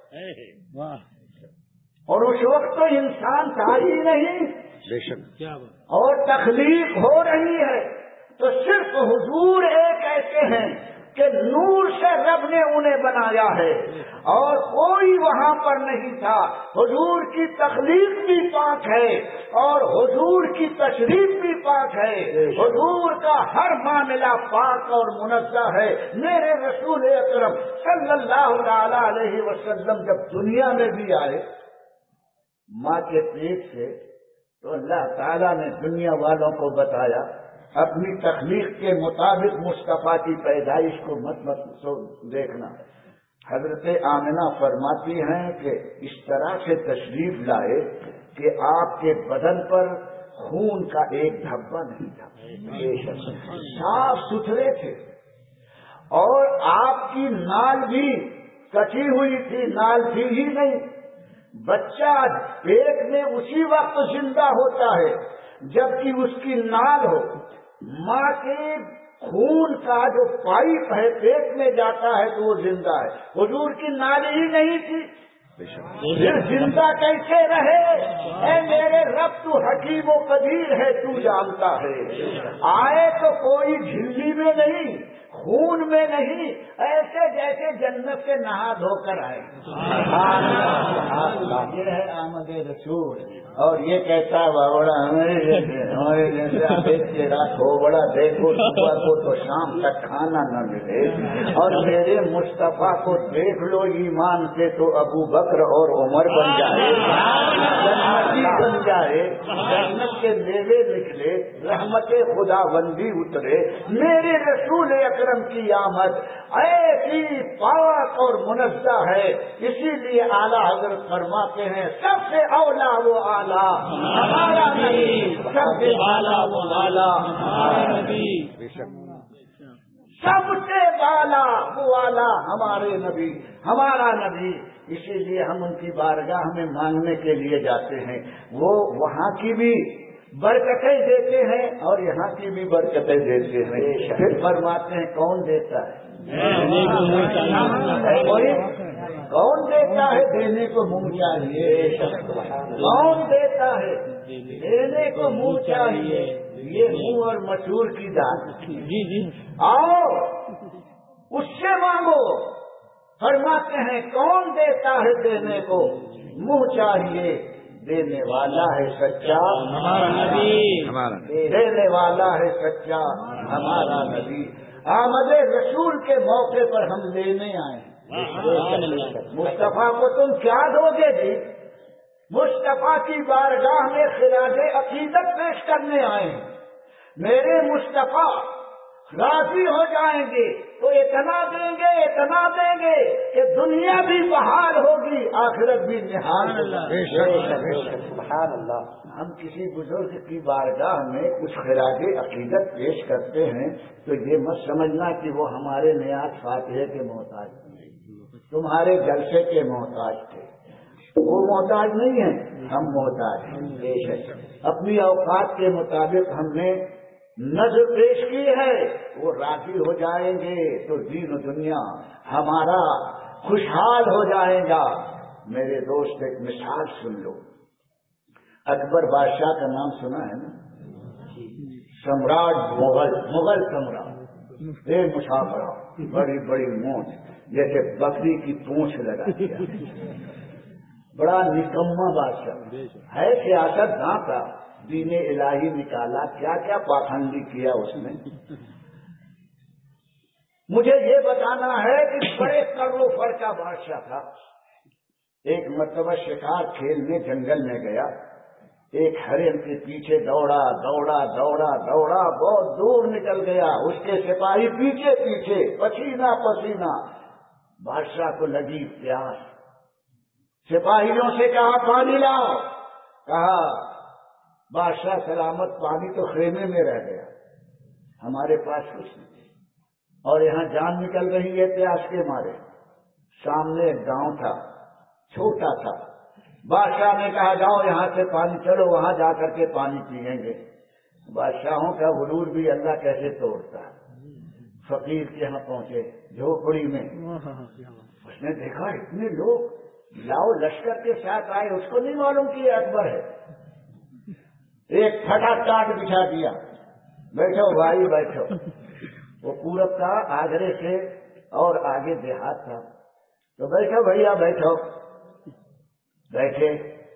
اور اس وقت تو انسان تھا ہی نہیں، بے شک، اور تخلیق ہو رہی ہے، تو صرف حضور ایک ایسے ہیں کہ نور سے رب نے انہیں بنایا ہے، اور کوئی وہاں پر نہیں تھا۔ حضور کی تخلیق بھی پاک ہے اور حضور کی تشریف بھی پاک ہے، حضور کا ہر معاملہ پاک اور منزہ ہے۔ میرے رسول اکرم صلی اللہ تعالی علیہ وسلم جب دنیا میں بھی آئے ماں کے پیٹ سے، تو اللہ تعالیٰ نے دنیا والوں کو بتایا اپنی تخلیق کے مطابق مصطفیٰ کی پیدائش کو مت مت دیکھنا۔ حضرت آمنہ فرماتی ہیں کہ اس طرح سے تشریف لائے کہ آپ کے بدن پر خون کا ایک دھبا نہیں تھا، صاف ستھرے تھے، اور آپ کی نال بھی کٹی ہوئی تھی، نال تھی ہی نہیں۔ بچہ پیٹ میں اسی وقت زندہ ہوتا ہے جبکہ اس کی نال ہو، ماں کے خون کا جو پائپ ہے پیٹ میں جاتا ہے تو وہ زندہ ہے، حضور کی نال ہی نہیں تھی، پھر زندہ کیسے رہے؟ اے میرے رب تو حکیم و قدیر ہے، تو جانتا ہے۔ آئے تو کوئی جھلی میں نہیں، خون میں نہیں، ایسے جیسے جنت سے نہا دھو کر آئے۔ یہ ہے آمد رسول، اور یہ کہتا ہے بابڑا ہمارے جیسے ابھی تیرا تھوبڑا دیکھو صبح کو تو شام تک کھانا نہ ملے، اور میرے مصطفیٰ کو دیکھ لو ایمان سے تو ابو بکر اور عمر بن جائے، جنتی بن جائے، جنت کے میوے نکلے، رحمت خدا بندی اترے، میرے رسول اکرم کی آمد ایسی پاک اور منزہ ہے، اسی لیے اعلیٰ حضرت فرماتے ہیں سب سے اولا وہ اعلیٰ ہمارا نبی، سب سے بالا وہ بالا ہمارا نبی، سب سے بالا وہ اعلیٰ ہمارے نبی، ہمارا نبی۔ اسی لیے ہم ان کی بارگاہ میں مانگنے کے لیے جاتے ہیں، وہ وہاں کی بھی برکتیں دیتے ہیں اور یہاں کی بھی برکتیں دیتے ہیں۔ پھر فرماتے ہیں کون دیتا ہے؟ کون دیتا ہے؟ دینے کو منہ چاہیے۔ کون دیتا ہے؟ دینے کو منہ چاہیے۔ یہ منہ اور مسور کی داد، جی جی آؤ اس سے مانگو۔ فرماتے ہیں کون دیتا ہے؟ دینے کو منہ چاہیے، دینے والا ہے سچا ہمارا نبی، دینے والا ہے سچا ہمارا نبی۔ آمد رسول کے موقع پر ہم لینے آئے، مصطفیٰ کو تم کیا دو گے جی؟ مصطفیٰ کی بارگاہ میں خراج عقیدت پیش کرنے آئے ہیں۔ میرے مصطفیٰ راضی ہو جائیں گے تو اتنا دیں گے، اتنا دیں گے کہ دنیا بھی بحال ہوگی، آخرت بھی نہال ہوگی۔ سبحان اللہ۔ ہم کسی بزرگ کی بارگاہ میں کچھ خراج عقیدت پیش کرتے ہیں تو یہ مت سمجھنا کہ وہ ہمارے نیاز فاتحے کے محتاج تھے، تمہارے جلسے کے محتاج تھے۔ وہ محتاج نہیں ہیں، ہم محتاج ہیں۔ بے شک اپنی اوقات کے مطابق ہم نے نظر پیش کی ہے، وہ راضی ہو جائیں گے تو دین و دنیا ہمارا خوشحال ہو جائے گا۔ میرے دوست ایک مثال سن لو، اکبر بادشاہ کا نام سنا ہے نا؟ سمراٹ مغل، مغل سمراٹ، بے مسافرہ، بڑی بڑی مونچھ، جیسے بکری کی پونچھ لگا دیا، بڑا نکما بادشاہ ہے، سیاست داں تھا، دین الہی نکالا، کیا کیا پاخندی کیا اس نے۔ مجھے یہ بتانا ہے کہ بڑے کر و فر کا بادشاہ تھا۔ ایک مرتبہ شکار کھیلنے جنگل میں گیا، ایک ہرن کے پیچھے دوڑا دوڑا دوڑا دوڑا بہت دور نکل گیا، اس کے سپاہی پیچھے پیچھے، پسینہ پسینہ، بادشاہ کو لگی پیاس، سپاہیوں سے کہا پانی لاؤ، کہا بادشاہ سلامت پانی تو خیمے میں رہ گیا، ہمارے پاس کچھ نہیں، اور یہاں جان نکل رہی ہے پیاس کے مارے۔ سامنے ایک گاؤں تھا، چھوٹا تھا، بادشاہ نے کہا جاؤ یہاں سے پانی، چلو وہاں جا کر کے پانی پیئیں گے۔ بادشاہوں کا غرور بھی اللہ کیسے توڑتا ہے۔ فقیر کے یہاں پہنچے جھوپڑی میں، اس نے دیکھا اتنے لوگ، لاؤ لشکر کے ساتھ آئے، اس کو نہیں معلوم کہ یہ اکبر ہے۔ ایک پھٹا ٹاٹ بچھا دیا، بیٹھو بھائی بیٹھو۔ وہ پورب کا آگرے سے اور آگے دیہات تھا، تو بیٹھو بھیا بیٹھو۔ بیٹھے،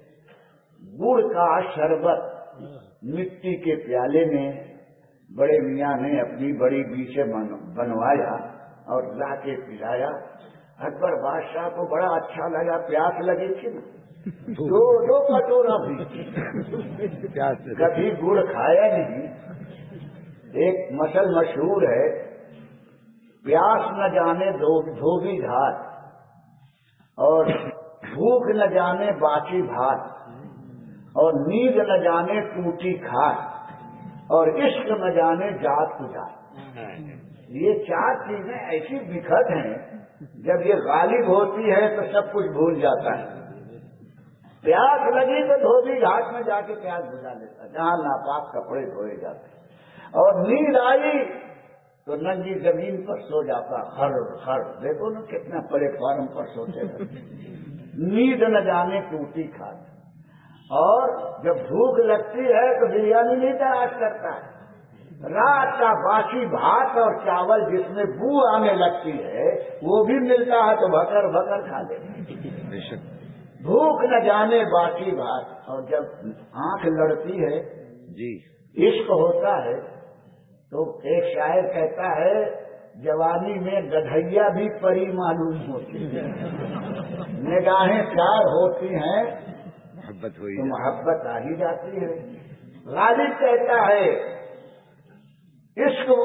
گڑ کا شربت مٹی کے پیالے میں بڑے میاں نے اپنی بڑی بیچے بنوایا اور لا کے پلایا۔ اکبر بادشاہ کو بڑا اچھا لگا، پیاس لگی تھی نا، دو دو کٹورا بھی، کبھی گڑ کھایا نہیں۔ ایک مثل مشہور ہے، پیاس نہ جانے دھوبی گھاٹ، اور بھوک نہ جانے باقی بھات، اور نیند نہ جانے ٹوٹی کھات، اور عشق نہ جانے جات گزار۔ یہ چار چیزیں ایسی بکھٹ ہیں، جب یہ غالب ہوتی ہے تو سب کچھ بھول جاتا ہے۔ پیاس لگی تو دھوبی گھاٹ میں جا کے پیاس بجھا لیتا، جہاں ناپاک کپڑے دھوئے جاتے، اور نیند آئی تو ننگی زمین پر سو جاتا، خر خر، دیکھو نا کتنا پلیٹ فارم پر سوتے رہتے۔ نیند نہ جانے ٹوٹی کھات، اور جب بھوک لگتی ہے تو بریانی نہیں تلاش کرتا ہے، رات کا باسی بھات اور چاول جس میں بو آنے لگتی ہے وہ بھی ملتا ہے تو بھکر بھکر کھا لیتا۔ بھوک نہ جانے باسی بھات، اور جب آنکھ لڑتی ہے، جی عشق ہوتا ہے تو ایک شاعر کہتا ہے جوانی میں گدھیا بھی پری معلوم ہوتی ہے، نگاہیں چار ہوتی ہیں محبت ہوئی تو محبت آ ہی جاتی ہے۔ غالب کہتا ہے عشق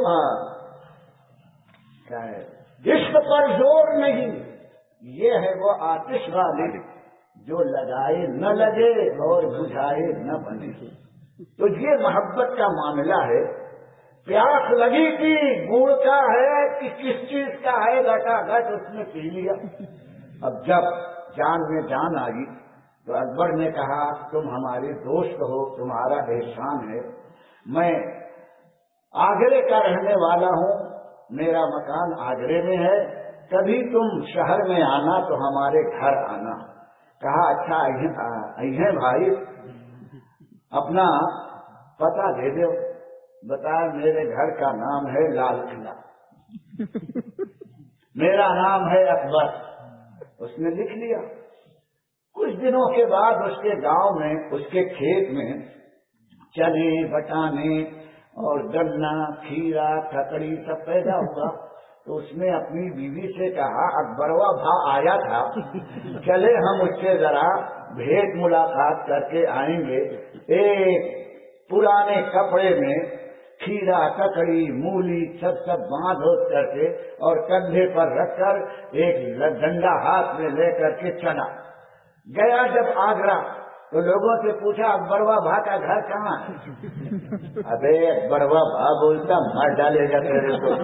کیا ہے، عشق پر زور نہیں، یہ ہے وہ آتش غالب جو لگائے نہ لگے اور بجھائے نہ بنے۔ تو یہ محبت کا معاملہ ہے۔ پیاس لگی تھی، گڑ کا ہے کہ کس چیز کا ہے، گٹا گٹ اس نے پی لیا۔ اب جب جان میں جان آئی تو اکبر نے کہا تم ہمارے دوست ہو، تمہارا احسان ہے، میں آگرے کا رہنے والا ہوں، میرا مکان آگرے میں ہے، کبھی تم شہر میں آنا تو ہمارے گھر آنا۔ کہا اچھا اہیں بھائی اپنا پتہ دے دو۔ بتایا میرے گھر کا نام ہے لال قلعہ، میرا نام ہے اکبر۔ اس نے لکھ لیا۔ کچھ دنوں کے بعد اس کے گاؤں میں، اس کے کھیت میں چنے بٹانے اور گنا کھیرا ککڑی سب پیدا ہوا۔ تو اس نے اپنی بیوی سے کہا اکبروا بھا آیا تھا، چلے ہم اس سے ذرا بھیٹ ملاقات کر کے آئیں گے۔ ایک پرانے کپڑے میں کھیرا ککڑی مولی سب سب باندھ ہوت کر کے اور کندھے پر رکھ کر ایک ڈنڈا ہاتھ میں لے کر کے چلا گیا۔ جب آگرہ تو لوگوں سے پوچھا اکبروا بھا کا گھر کہاں ہے؟ ابے اکبروا بھا بولتا مار ڈالے گا تیرے کو،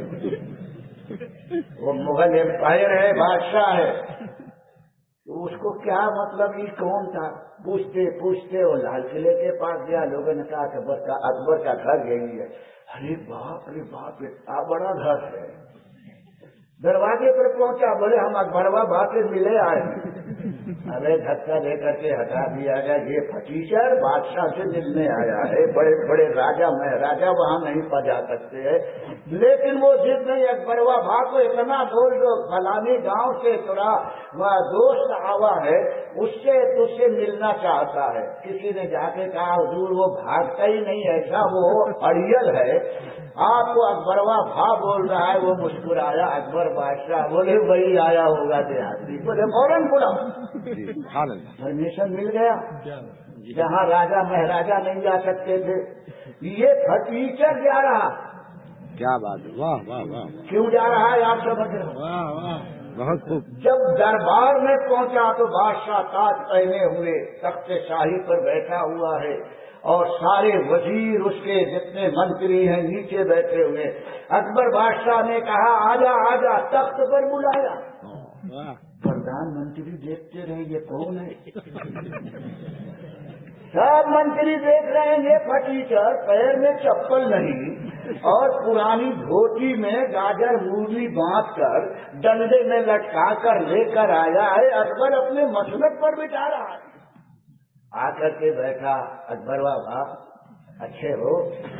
وہ مغل امپائر ہے، بادشاہ ہے۔ تو اس کو کیا مطلب یہ کون تھا؟ پوچھتے پوچھتے وہ لال قلعے کے پاس گیا۔ لوگوں نے کہا اکبر کا اکبر کا گھر یہی ہے۔ ارے باپ رے باپ، اتنا بڑا گھر ہے۔ دروازے پر پہنچا، بولے ہم اکبروا بھا سے ملے آئے۔ ارے دھکا دے کر کے ہٹا دیا گیا، یہ فقیشر بادشاہ سے ملنے آیا ہے، بڑے بڑے راجا مہاراجا وہاں نہیں پجا سکتے ہیں۔ لیکن وہ ضد نہیں، اکبروا بھا کو اتنا بول دو فلانے گاؤں سے تھوڑا دوست آوا ہے، اس سے تجھ سے ملنا چاہتا ہے۔ کسی نے جا کے کہا حضور وہ بھاگتا ہی نہیں ایسا، وہ اڑیل ہے، آپ کو اکبروا بھا بول رہا ہے۔ وہ مسکرایا، اکبر بادشاہ بولے وہی آیا ہوگا دیہاتی، بولے فوراً بلا۔ پرمیشن مل گیا، جہاں راجا مہاراجا نہیں جا سکتے تھے۔ یہ فرنیچر جا رہا، کیا بات ہے، واہ واہ واہ، کیوں جا رہا ہے آپ سمجھ رہے ہیں؟ واہ واہ، بہت خوب۔ جب دربار میں پہنچا تو بادشاہ تاج پہنے ہوئے تخت شاہی پر بیٹھا ہوا ہے اور سارے وزیر اس کے جتنے منتری ہیں نیچے بیٹھے ہوئے۔ اکبر بادشاہ نے کہا آجا آجا، تخت پر بلایا۔ پردھان منتری دیکھتے رہے یہ کون ہے؟ سب منتری دیکھ رہے ہیں، یہ فقیچر پیر میں چپل نہیں اور پرانی دھوتی میں گاجر مولی باندھ کر ڈنڈے میں لٹکا کر لے کر آیا ہے، اکبر اپنے مسلک پر بٹھا رہا ہے۔ آ کر کے بیٹھا، اکبروا بھا اچھے ہو؟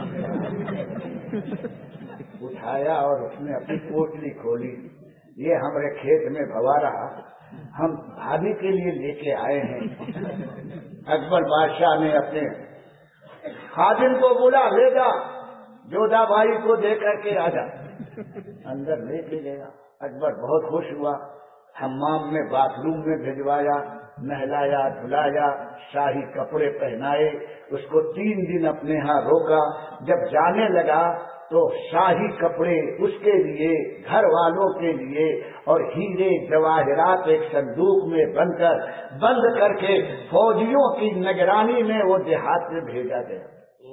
اٹھایا اور اس نے اپنی پوٹلی کھولی، یہ ہمارے کھیت میں بھوا رہا، ہم بھابھی کے لیے لے کے آئے ہیں۔ اکبر بادشاہ نے اپنے خادم کو بولا، لے جا جودا بھائی کو دے کر کے آ جا۔ اندر لے کے گیا۔ اکبر بہت خوش ہوا، حمام میں باتھ روم میں بھجوایا، نہلایا دھلایا، شاہی کپڑے پہنائے، اس کو تین دن اپنے ہاں روکا۔ جب جانے لگا تو شاہی کپڑے اس کے لیے، گھر والوں کے لیے، اور ہیرے جواہرات ایک صندوق میں بند کر بند کر کے فوجیوں کی نگرانی میں وہ دیہات میں بھیجا گیا۔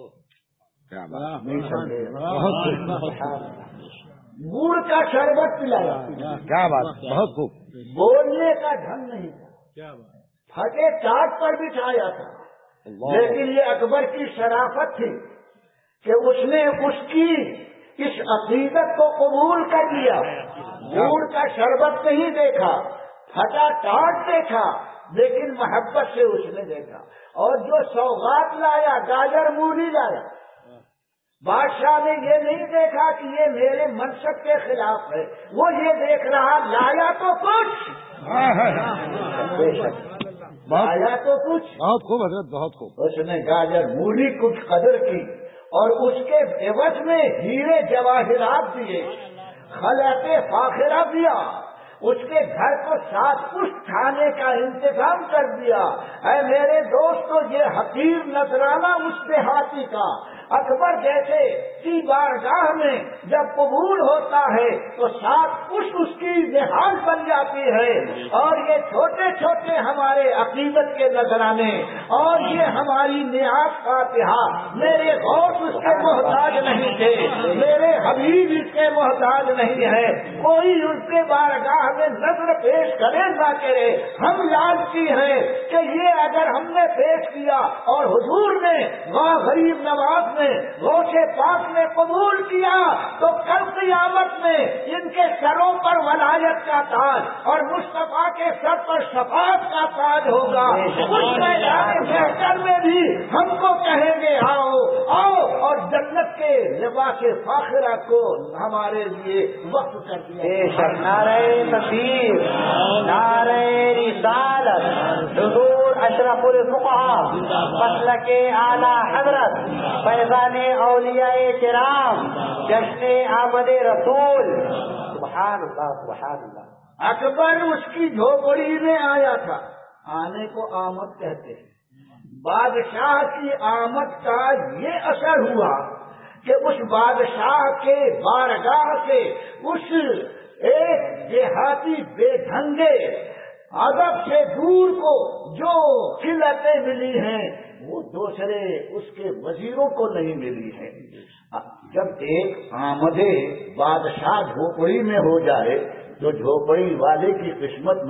گڑ کا شربت پلایا، کیا بات، بہت خوب۔ بولنے کا ڈھنگ نہیں تھا، پھٹے چاٹ پر بٹھایا تھا، لیکن یہ اکبر کی شرافت تھی کہ اس نے اس کی اس عقیدت کو قبول کر لیا۔ گڑ کا شربت نہیں دیکھا، پھٹا ٹاٹ دیکھا، لیکن محبت سے اس نے دیکھا۔ اور جو سوغات لایا، گاجر مولی لایا، بادشاہ نے یہ نہیں دیکھا کہ یہ میرے منصب کے خلاف ہے، وہ یہ دیکھ رہا لایا تو کچھ، لایا تو کچھ، بہت خوب حضرت، بہت خوب۔ اس نے گاجر مولی کچھ قدر کی اور اس کے عوض میں ہیرے جواہرات دیے، خلعت فاخرہ دیا، اس کے گھر کو سات پشت کھانے کا انتظام کر دیا۔ اے میرے دوستو، یہ حقیر نذرانہ مصلحاتی کا اکبر جیسے کی بارگاہ میں جب قبول ہوتا ہے تو سات پشت اس کی نہال بن جاتی ہے، اور یہ چھوٹے چھوٹے ہمارے عقیدت کے نذرانے اور یہ ہماری نیاز فاتحہ، میرے غوث اس کے محتاج نہیں تھے، میرے حبیب اس کے محتاج نہیں ہے، کوئی اس کے بارگاہ میں نظر پیش کرے نہ کرے، ہم لالچی ہیں کہ یہ اگر ہم نے پیش کیا اور حضور نے وہاں غریب نواز نے غوث پاک نے قبول کیا تو کل قیامت میں ان کے سروں پر ولایت کا تاج اور مصطفیٰ کے سر پر شفاعت کا تاج ہوگا۔ اس میدان محشر میں بھی ہم کو کہیں گے آؤ آؤ، اور جنت کے لباس فاخرہ کو ہمارے لیے وقف کر دیا۔ نعرہ تکبیر، نعرہ رسالت، حضور اشرف الفقہاء، مسلک اعلی حضرت، فیضان اولیاء کرام، جشن آمد رسول۔ سبحان اللہ سبحان اللہ۔ اکبر اس کی جھوپڑی میں آیا تھا، آنے کو آمد کہتے ہیں۔ بادشاہ کی آمد کا یہ اثر ہوا کہ اس بادشاہ کے بارگاہ سے اس ایک دیہاتی بے ڈھنگے ادب سے دور کو جو خلعتیں ملی ہیں وہ دوسرے اس کے وزیروں کو نہیں ملی ہے۔ جب ایک آمد بادشاہ جھوپڑی میں ہو جائے تو جھوپڑی والے کی قسمت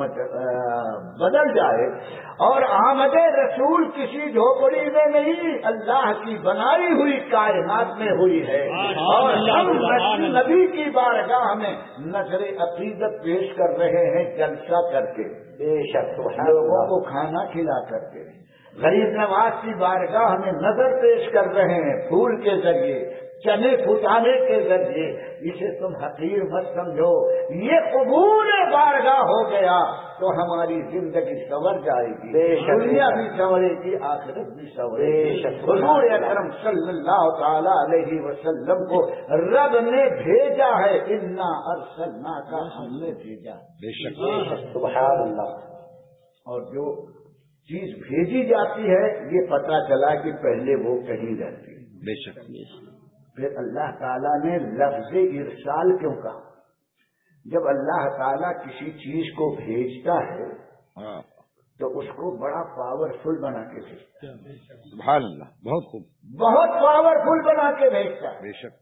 بدل جائے، اور آمد رسول کسی جھوپڑی میں نہیں، اللہ کی بنائی ہوئی کائنات میں ہوئی ہے، اور ہم نبی کی بارگاہ میں نظر عقیدت پیش کر رہے ہیں جلسہ کر کے، بے شک لوگوں کو کھانا کھلا کر کے، غریب نواز کی بارگاہ میں نظر پیش کر رہے ہیں پھول کے ذریعے، چنے پھٹانے کے ذریعے۔ اسے تم حقیر مت سمجھو، یہ قبول بارگاہ ہو گیا تو ہماری زندگی سنور جائے گی، دنیا بھی سنورے گی، آخرت بھی سنورے گی۔ حضور اکرم صلی اللہ تعالی علیہ وسلم کو رب نے بھیجا ہے، انا ارسلناک، ہم نے بھیجا، بے شک سبحان اللہ۔ اور جو چیز بھیجی جاتی ہے یہ پتہ چلا کہ پہلے وہ کہیں رہتی ہے، بے شک۔ پھر اللہ تعالیٰ نے لفظ ارسال کیوں کہا؟ جب اللہ تعالیٰ کسی چیز کو بھیجتا ہے تو اس کو بڑا پاورفل بنا کے بھیجتا ہے، سبحان اللہ، بہت خوب، بہت پاورفل بنا کے بھیجتا ہے۔ بے شک۔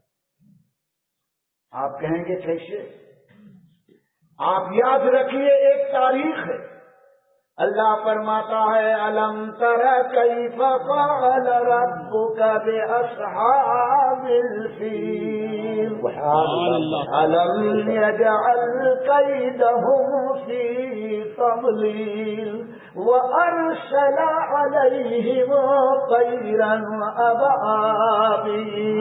آپ کہیں گے کیسے؟ آپ یاد رکھیے، ایک تاریخ ہے، اللہ فرماتا ہے الم تر کیف فعل ربک باصحاب الفیل الم یجعل کیدہم فی تضلیل وارسل علیہم طیرا ابابیل۔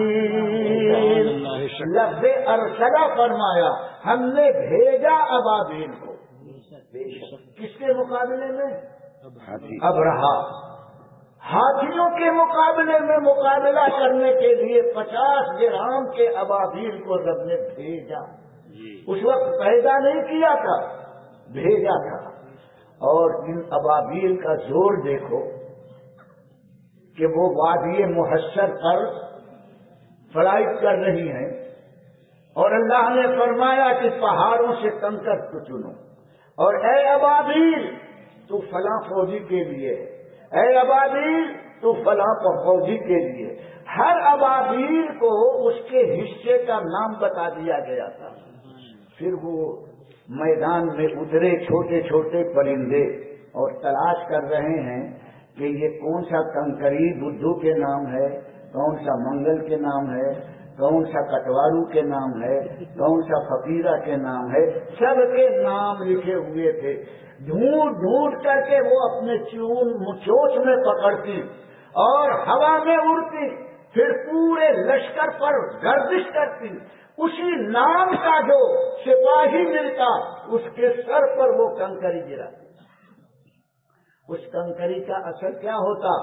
لفظ ارسلہ فرمایا، ہم نے بھیجا ابابیل کو، کس کے مقابلے میں؟ ابرہا، ہاتھیوں کے مقابلے میں مقابلہ کرنے کے لیے پچاس گرام کے ابابیل کو رب نے بھیجا۔ اس وقت پیدا نہیں کیا تھا، بھیجا تھا۔ اور ان ابابیل کا زور دیکھو کہ وہ وادی محشر پر فلائٹ کر رہی ہیں، اور اللہ نے فرمایا کہ پہاڑوں سے کنکر کو چنو، اور اے ابابیل تو فلاں فوجی کے لیے، اے ابابیل تو فلاں فوجی کے لیے، ہر ابابیل کو اس کے حصے کا نام بتا دیا گیا تھا۔ پھر وہ میدان میں اترے چھوٹے چھوٹے پرندے اور تلاش کر رہے ہیں کہ یہ کون سا کنکری بدھو کے نام ہے، کون سا منگل کے نام ہے، کون سا کٹوارو کے نام ہے، کون سا فقیرہ کے نام ہے، سب کے نام لکھے ہوئے تھے۔ ڈھونڈ ڈھونڈ کر کے وہ اپنے چون چوچ میں پکڑتی اور ہوا میں اڑتی، پھر پورے لشکر پر گردش کرتی، اسی نام کا جو سپاہی ملتا اس کے سر پر وہ کنکری گرا۔ اس کنکری کا اثر کیا ہوتا؟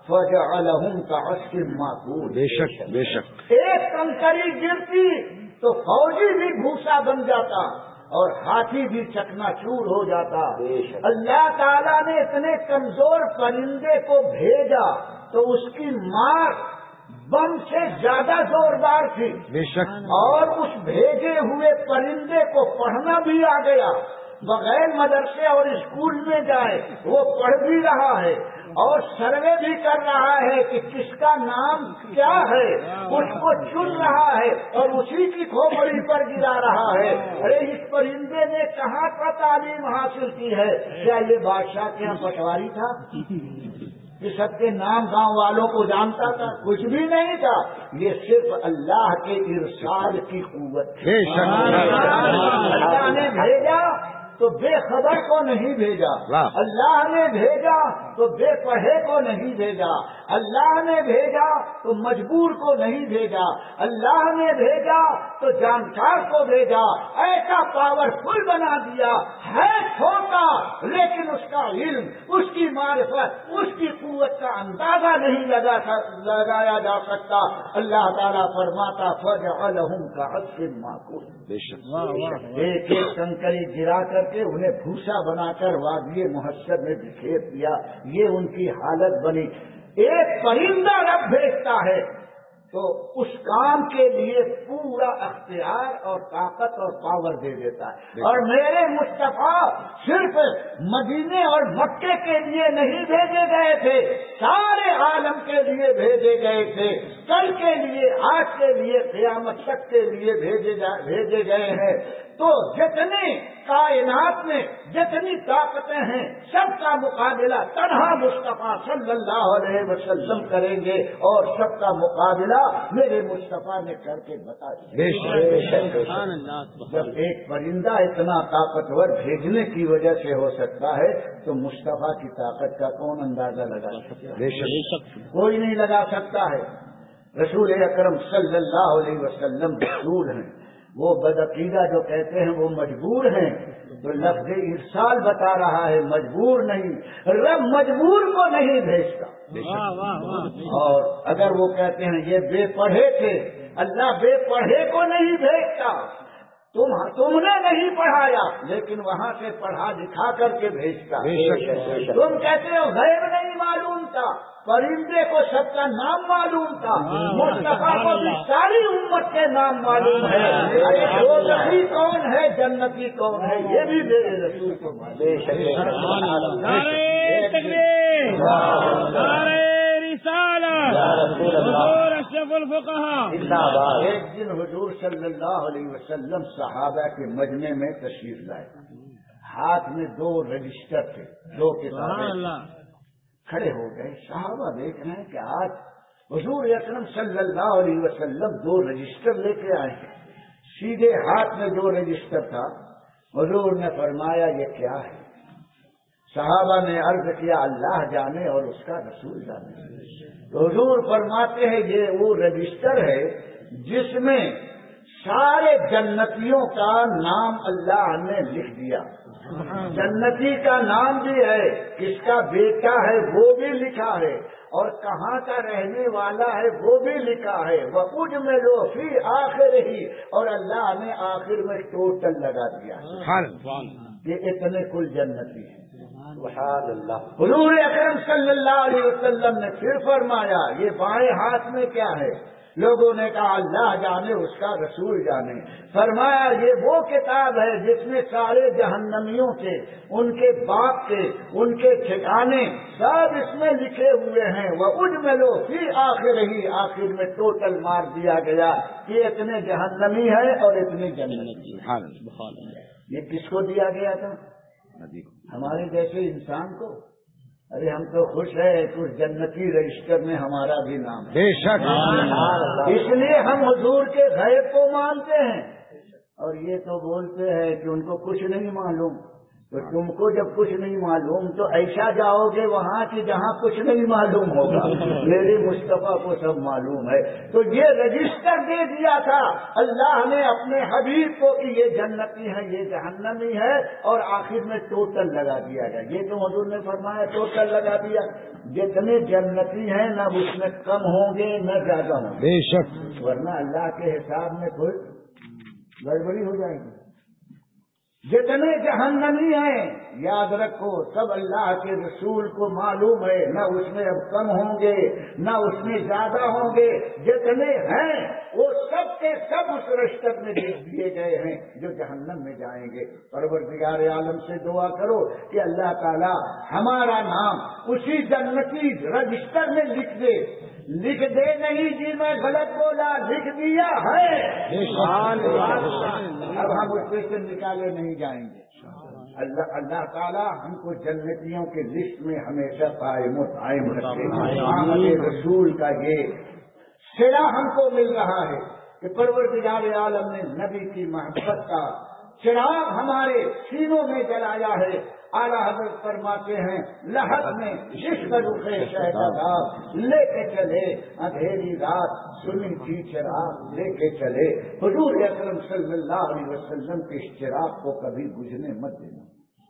فجعلهم كعصف مأكول. بے شک بے شک. ایک کنکری گرتی تو فوجی بھی بھوسا بن جاتا اور ہاتھی بھی چکنا چور ہو جاتا. اللہ تعالیٰ نے اتنے کمزور پرندے کو بھیجا تو اس کی مار بم سے زیادہ زوردار تھی. بے شک. اور اس بھیجے ہوئے پرندے کو پڑھنا بھی آ گیا. بغیر مدرسے اور اسکول میں جائے وہ پڑھ بھی رہا ہے اور سروے بھی کر رہا ہے کہ کس کا نام کیا ہے، اس کو چن رہا ہے اور اسی کی کھوپڑی پر گرا رہا ہے. ارے اس پرندے نے کہاں کا تعلیم حاصل کی ہے؟ کیا یہ بادشاہ کے یہاں پٹواری تھا کہ سب کے نام گاؤں والوں کو جانتا تھا؟ کچھ بھی نہیں تھا. یہ صرف اللہ کے ارسال کی قوت ہے. اللہ نے بھیجا تو بے خبر کو نہیں بھیجا، اللہ نے بھیجا تو بے پڑھے کو نہیں بھیجا، اللہ نے بھیجا تو مجبور کو نہیں بھیجا، اللہ نے بھیجا تو جانکار کو بھیجا. ایسا پاورفل بنا دیا ہے، چھوٹا لیکن اس کا علم، اس کی معرفت، اس کی قوت کا اندازہ نہیں لگا لگایا جا سکتا. اللہ تعالیٰ فرماتا فجعلهم كعصف مأكول. ایک ایک کنکری گرا کر کے انہیں بھوسا بنا کر وادی محشر میں بکھیر دیا. یہ ان کی حالت بنی. ایک پرندہ رب بھیجتا ہے تو اس کام کے لیے پورا اختیار اور طاقت اور پاور دے دیتا ہے. اور میرے مصطفیٰ صرف مدینے اور مکے کے لیے نہیں بھیجے گئے تھے، سارے عالم کے لیے بھیجے گئے تھے. کل کے لیے، آج کے لیے، قیامت تک کے لیے بھیجے بھیجے گئے ہیں. تو جتنی کائنات میں جتنی طاقتیں ہیں سب کا مقابلہ تنہا مصطفیٰ صلی اللہ علیہ وسلم کریں گے اور سب کا مقابلہ میرے مصطفیٰ نے کر کے بتا دیا. جب ایک پرندہ اتنا طاقتور بھیجنے کی وجہ سے ہو سکتا ہے تو مصطفیٰ کی طاقت کا کون اندازہ لگا سکتا ہے؟ کوئی نہیں لگا سکتا ہے. رسول اکرم صلی اللہ علیہ وسلم رسول ہیں. وہ بدعقیدہ جو کہتے ہیں وہ مجبور ہیں، تو لفظ ارسال بتا رہا ہے مجبور نہیں. رب مجبور کو نہیں بھیجتا. اور اگر وہ کہتے ہیں یہ بے پڑھے تھے، اللہ بے پڑھے کو نہیں بھیجتا. تم تم نے نہیں پڑھایا لیکن وہاں سے پڑھا دکھا کر کے بھیجتا. تم کہتے ہو غیب نہیں معلوم تھا، پرندے کو سب کا نام معلوم تھا، مصطفیٰ کو بھی ساری امت کے نام معلوم ہے. دوزخی کون ہے، جنتی کون ہے، یہ بھی میرے رسول کو معلوم ہے. اشرف الفقہاء. ایک دن حضور صلی اللہ علیہ وسلم صحابہ کے مجمع میں تشریف لائے. ہاتھ میں دو رجسٹر تھے، دو کتابیں. کھڑے ہو گئے. صحابہ دیکھ رہے ہیں کہ آج حضور اکرم صلی اللہ علیہ وسلم دو رجسٹر لے کے آئے ہیں. سیدھے ہاتھ میں دو رجسٹر تھا. حضور نے فرمایا یہ کیا ہے؟ صحابہ نے عرض کیا اللہ جانے اور اس کا رسول جانے. حضور فرماتے ہیں یہ وہ رجسٹر ہے جس میں سارے جنتیوں کا نام اللہ نے لکھ دیا. جنتی کا نام بھی ہے، کس کا بیٹا ہے وہ بھی لکھا ہے، اور کہاں کا رہنے والا ہے وہ بھی لکھا ہے. وَقُجْ مِلُوا فِي آخِرِهِ، اور اللہ نے آخر میں ٹوٹل لگا دیا. یہ اتنے کل جنتی ہیں. سبحان اللہ. حضور اکرم صلی اللہ علیہ وسلم نے پھر فرمایا یہ بائیں ہاتھ میں کیا ہے؟ لوگوں نے کہا اللہ جانے اس کا رسول جانے. فرمایا یہ وہ کتاب ہے جس میں سارے جہنمیوں کے، ان کے باپ کے، ان کے ٹھکانے سب اس میں لکھے ہوئے ہیں. وَأُجْمِلُوا فِي آخِرِهِ، آخر میں ٹوٹل مار دیا گیا کہ اتنے جہنمی ہے اور اتنے جنتی. یہ کس کو دیا گیا تھا؟ ہمارے جیسے انسان کو. ارے ہم تو خوش ہیں کچھ جنتی رجسٹر میں ہمارا بھی نام ہے. بے شک. اس لیے ہم حضور کے غیب کو مانتے ہیں. اور یہ تو بولتے ہیں کہ ان کو کچھ نہیں معلوم. تو تم کو جب کچھ نہیں معلوم تو ایسا جاؤ گے وہاں کی جہاں کچھ نہیں معلوم ہوگا. میرے مصطفیٰ کو سب معلوم ہے. تو یہ رجسٹر دے دیا تھا اللہ نے اپنے حبیب کو کہ یہ جنتی ہے یہ جہنمی ہے, اور آخر میں ٹوٹل لگا دیا گیا. یہ تو حضور نے فرمایا ٹوٹل لگا دیا. جتنے جنتی ہیں نہ اس میں کم ہوں گے نہ زیادہ ہوں گے, بے شک, ورنہ اللہ کے حساب میں کوئی گڑبڑی ہو جائے گی. جتنے جہنمی ہیں یاد رکھو سب اللہ کے رسول کو معلوم ہے, نہ اس میں اب کم ہوں گے نہ اس میں زیادہ ہوں گے. جتنے ہیں وہ سب کے سب اس رشتہ میں لکھ دیے گئے ہیں جو جہنم میں جائیں گے. پروردگار عالم سے دعا کرو کہ اللہ تعالی ہمارا نام اسی جنتی رجسٹر میں لکھ دے. لکھ دے نہیں جی میں غلط بولا, لکھ دیا ہے. اب ہم اس سے نکالے نہیں جائیں گے. اللہ اللہ تعالیٰ ہم کو جنتیوں کے لسٹ میں ہمیشہ قائم و قائم رکھے. محمد رسول کا یہ صلہ ہم کو مل رہا ہے کہ پروردگار عالم نے نبی کی محبت کا چراغ ہمارے سینوں میں جلایا ہے. اعلیٰ حضرت فرماتے ہیں لہب میں جس روخے شہزاد لے کے چلے اندھیری رات سنی تھی چراغ لے کے چلے. حضور اکرم صلی اللہ علیہ وسلم کے اس چراغ کو کبھی بجھنے مت دینا,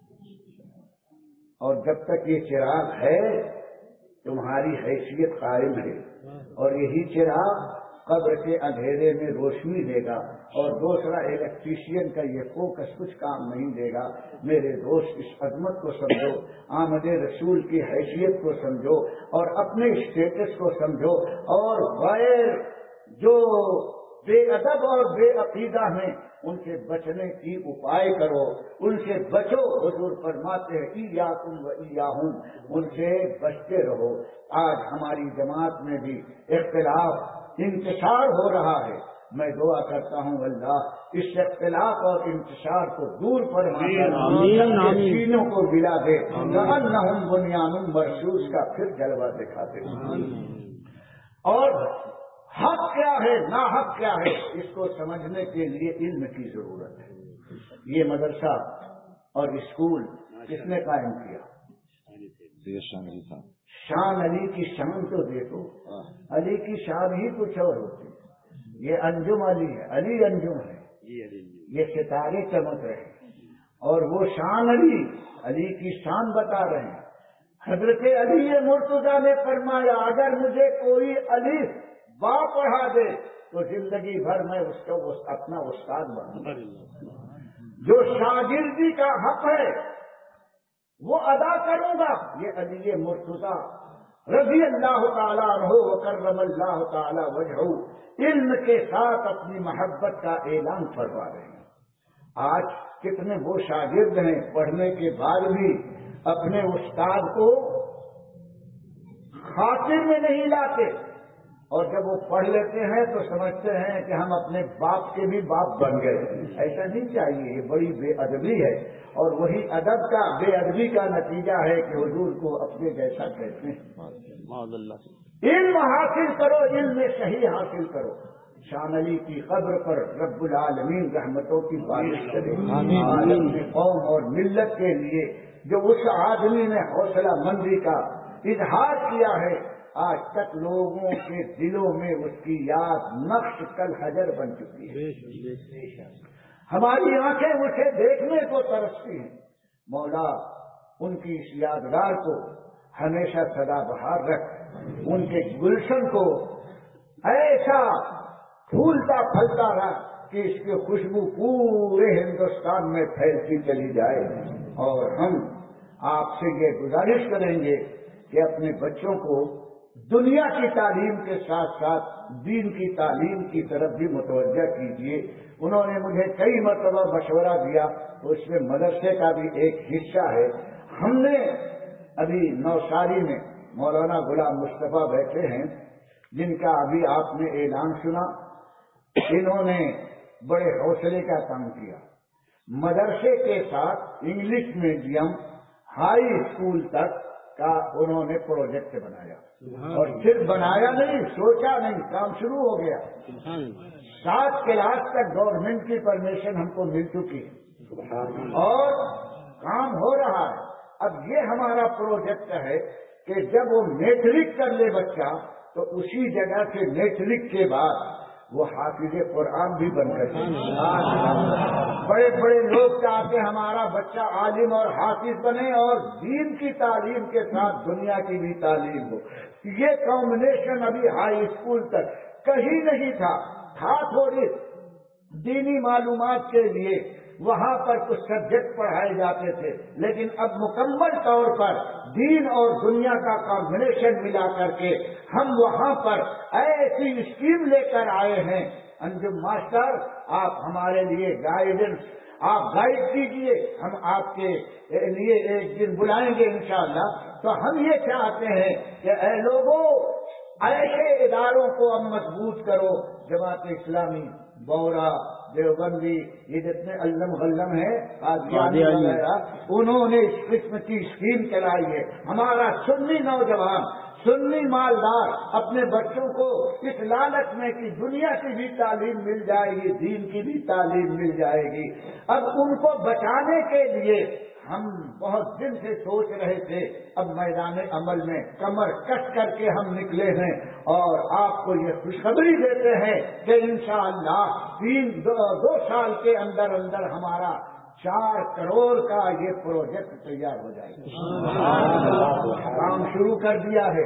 اور جب تک یہ چراغ ہے تمہاری حیثیت قائم ہے, اور یہی چراغ قبر کے اندھیرے میں روشنی دے گا, اور دوسرا الیکٹریشین کا یہ فوکس کچھ کام نہیں دے گا. میرے دوست اس عظمت کو سمجھو, آمد رسول کی حیثیت کو سمجھو, اور اپنے اسٹیٹس کو سمجھو, اور غیر جو بے ادب اور بے عقیدہ ہیں ان سے بچنے کی اپائے کرو, ان سے بچو. حضور فرماتے ہیں ایاکم و ایاہم, ان سے بچتے رہو. آج ہماری جماعت میں بھی اختلاف انتشار ہو رہا ہے. میں دعا کرتا ہوں اللہ اس اختلاف اور انتشار کو دور فرما سینوں کو ملا دے. کأنہم بنیان مرصوص کا پھر جلوہ دکھاتے. اور حق کیا ہے ناحق کیا ہے اس کو سمجھنے کے لیے علم کی ضرورت ہے. یہ مدرسہ اور اسکول کس نے قائم کیا؟ شان علی کی شان تو دیکھو, علی کی شان ہی کچھ اور ہوتی ہے. یہ انجم علی ہے, علی انجم ہے, یہ ستارے چمک رہے ہیں, اور وہ شان علی علی کی شان بتا رہے ہیں. حضرت علی مرتضیٰ نے فرمایا اگر مجھے کوئی علی با پڑھا دے تو زندگی بھر میں اس کو اپنا استاد بنا. جو شاگردی کا حق ہے وہ ادا کروں گا. یہ علی مرتضیٰ رضی اللہ تعالیٰ عنہ وکرم اللہ تعالیٰ وجہہ علم کے ساتھ اپنی محبت کا اعلان فرما رہے ہیں. آج کتنے وہ شاگرد ہیں پڑھنے کے بعد بھی اپنے استاد کو خاطر میں نہیں لاتے, اور جب وہ پڑھ لیتے ہیں تو سمجھتے ہیں کہ ہم اپنے باپ کے بھی باپ بن گئے. ایسا نہیں چاہیے, یہ بڑی بے ادبی ہے, اور وہی ادب کا بے ادبی کا نتیجہ ہے کہ حضور کو اپنے جیسا کہتے ہیں. علم حاصل کرو, علم صحیح حاصل کرو. شان علی کی قبر پر رب العالمین رحمتوں کی بارش کرے. عالم میں قوم اور ملت کے لیے جو اس آدمی نے حوصلہ مندی کا اظہار کیا ہے, آج تک لوگوں کے دلوں میں اس کی یاد نقش کل حجر بن چکی ہے. ہماری آنکھیں اسے دیکھنے کو ترستی ہیں. مولا ان کی اس یادگار کو ہمیشہ سدا بہار رکھ, ان کے گلشن کو ایسا پھولتا پھلتا رہا کہ اس کی خوشبو پورے ہندوستان میں پھیلتی چلی جائے. اور ہم آپ سے یہ گزارش کریں گے کہ اپنے بچوں کو دنیا کی تعلیم کے ساتھ ساتھ دین کی تعلیم کی طرف بھی متوجہ کیجیے. انہوں نے مجھے کئی مرتبہ مشورہ دیا, تو اس میں مدرسے کا بھی ایک حصہ ہے. ہم نے ابھی نوساری میں مولانا غلام مصطفیٰ بیٹھے ہیں جن کا ابھی آپ نے اعلان سنا. انہوں نے بڑے حوصلے کا کام کیا. مدرسے کے ساتھ انگلش میڈیم ہائی اسکول تک کا انہوں نے پروجیکٹ بنایا, اور صرف بنایا نہیں, سوچا نہیں, کام شروع ہو گیا. سات کلاس تک گورنمنٹ کی پرمیشن ہم کو مل چکی ہے, اور کام ہو رہا ہے. اب یہ ہمارا پروجیکٹ ہے کہ جب وہ میٹرک کر لے بچہ تو اسی جگہ سے میٹرک کے بعد وہ حافظ قرآن بھی بن کر کے بڑے بڑے لوگ چاہتے ہیں ہمارا بچہ عالم اور حافظ بنے اور دین کی تعلیم کے ساتھ دنیا کی بھی تعلیم ہو. یہ کمبینیشن ابھی ہائی اسکول تک کہیں نہیں تھا. تھا تھوڑی دینی معلومات کے لیے وہاں پر کچھ سبجیکٹ پڑھائے جاتے تھے, لیکن اب مکمل طور پر دین اور دنیا کا کمبینیشن ملا کر کے ہم وہاں پر ایسی اسکیم لے کر آئے ہیں. انجم ماسٹر آپ ہمارے لیے گائیڈنس آپ گائیڈ کیجئے, ہم آپ کے لیے ایک دن بلائیں گے انشاءاللہ. تو ہم یہ چاہتے ہیں کہ اے لوگوں ایسے اداروں کو اب مضبوط کرو. جماعت اسلامی, بورا, دیوبندی, یہ جتنے علم غلم ہیں قادیانی وغیرہ, انہوں نے اس قسم کی اسکیم چلائی ہے. ہمارا سنی نوجوان سنی مالدار اپنے بچوں کو اس لالچ میں کہ دنیا کی بھی تعلیم مل جائے گی, دین کی بھی تعلیم مل جائے گی. اب ان کو بچانے کے لیے ہم بہت دن سے سوچ رہے تھے, اب میدان عمل میں کمر کس کر کے ہم نکلے ہیں اور آپ کو یہ خوشخبری دیتے ہیں کہ انشاءاللہ تین دو, دو سال کے اندر اندر ہمارا چار کروڑ کا یہ پروجیکٹ تیار ہو جائے گا. کام شروع کر دیا ہے.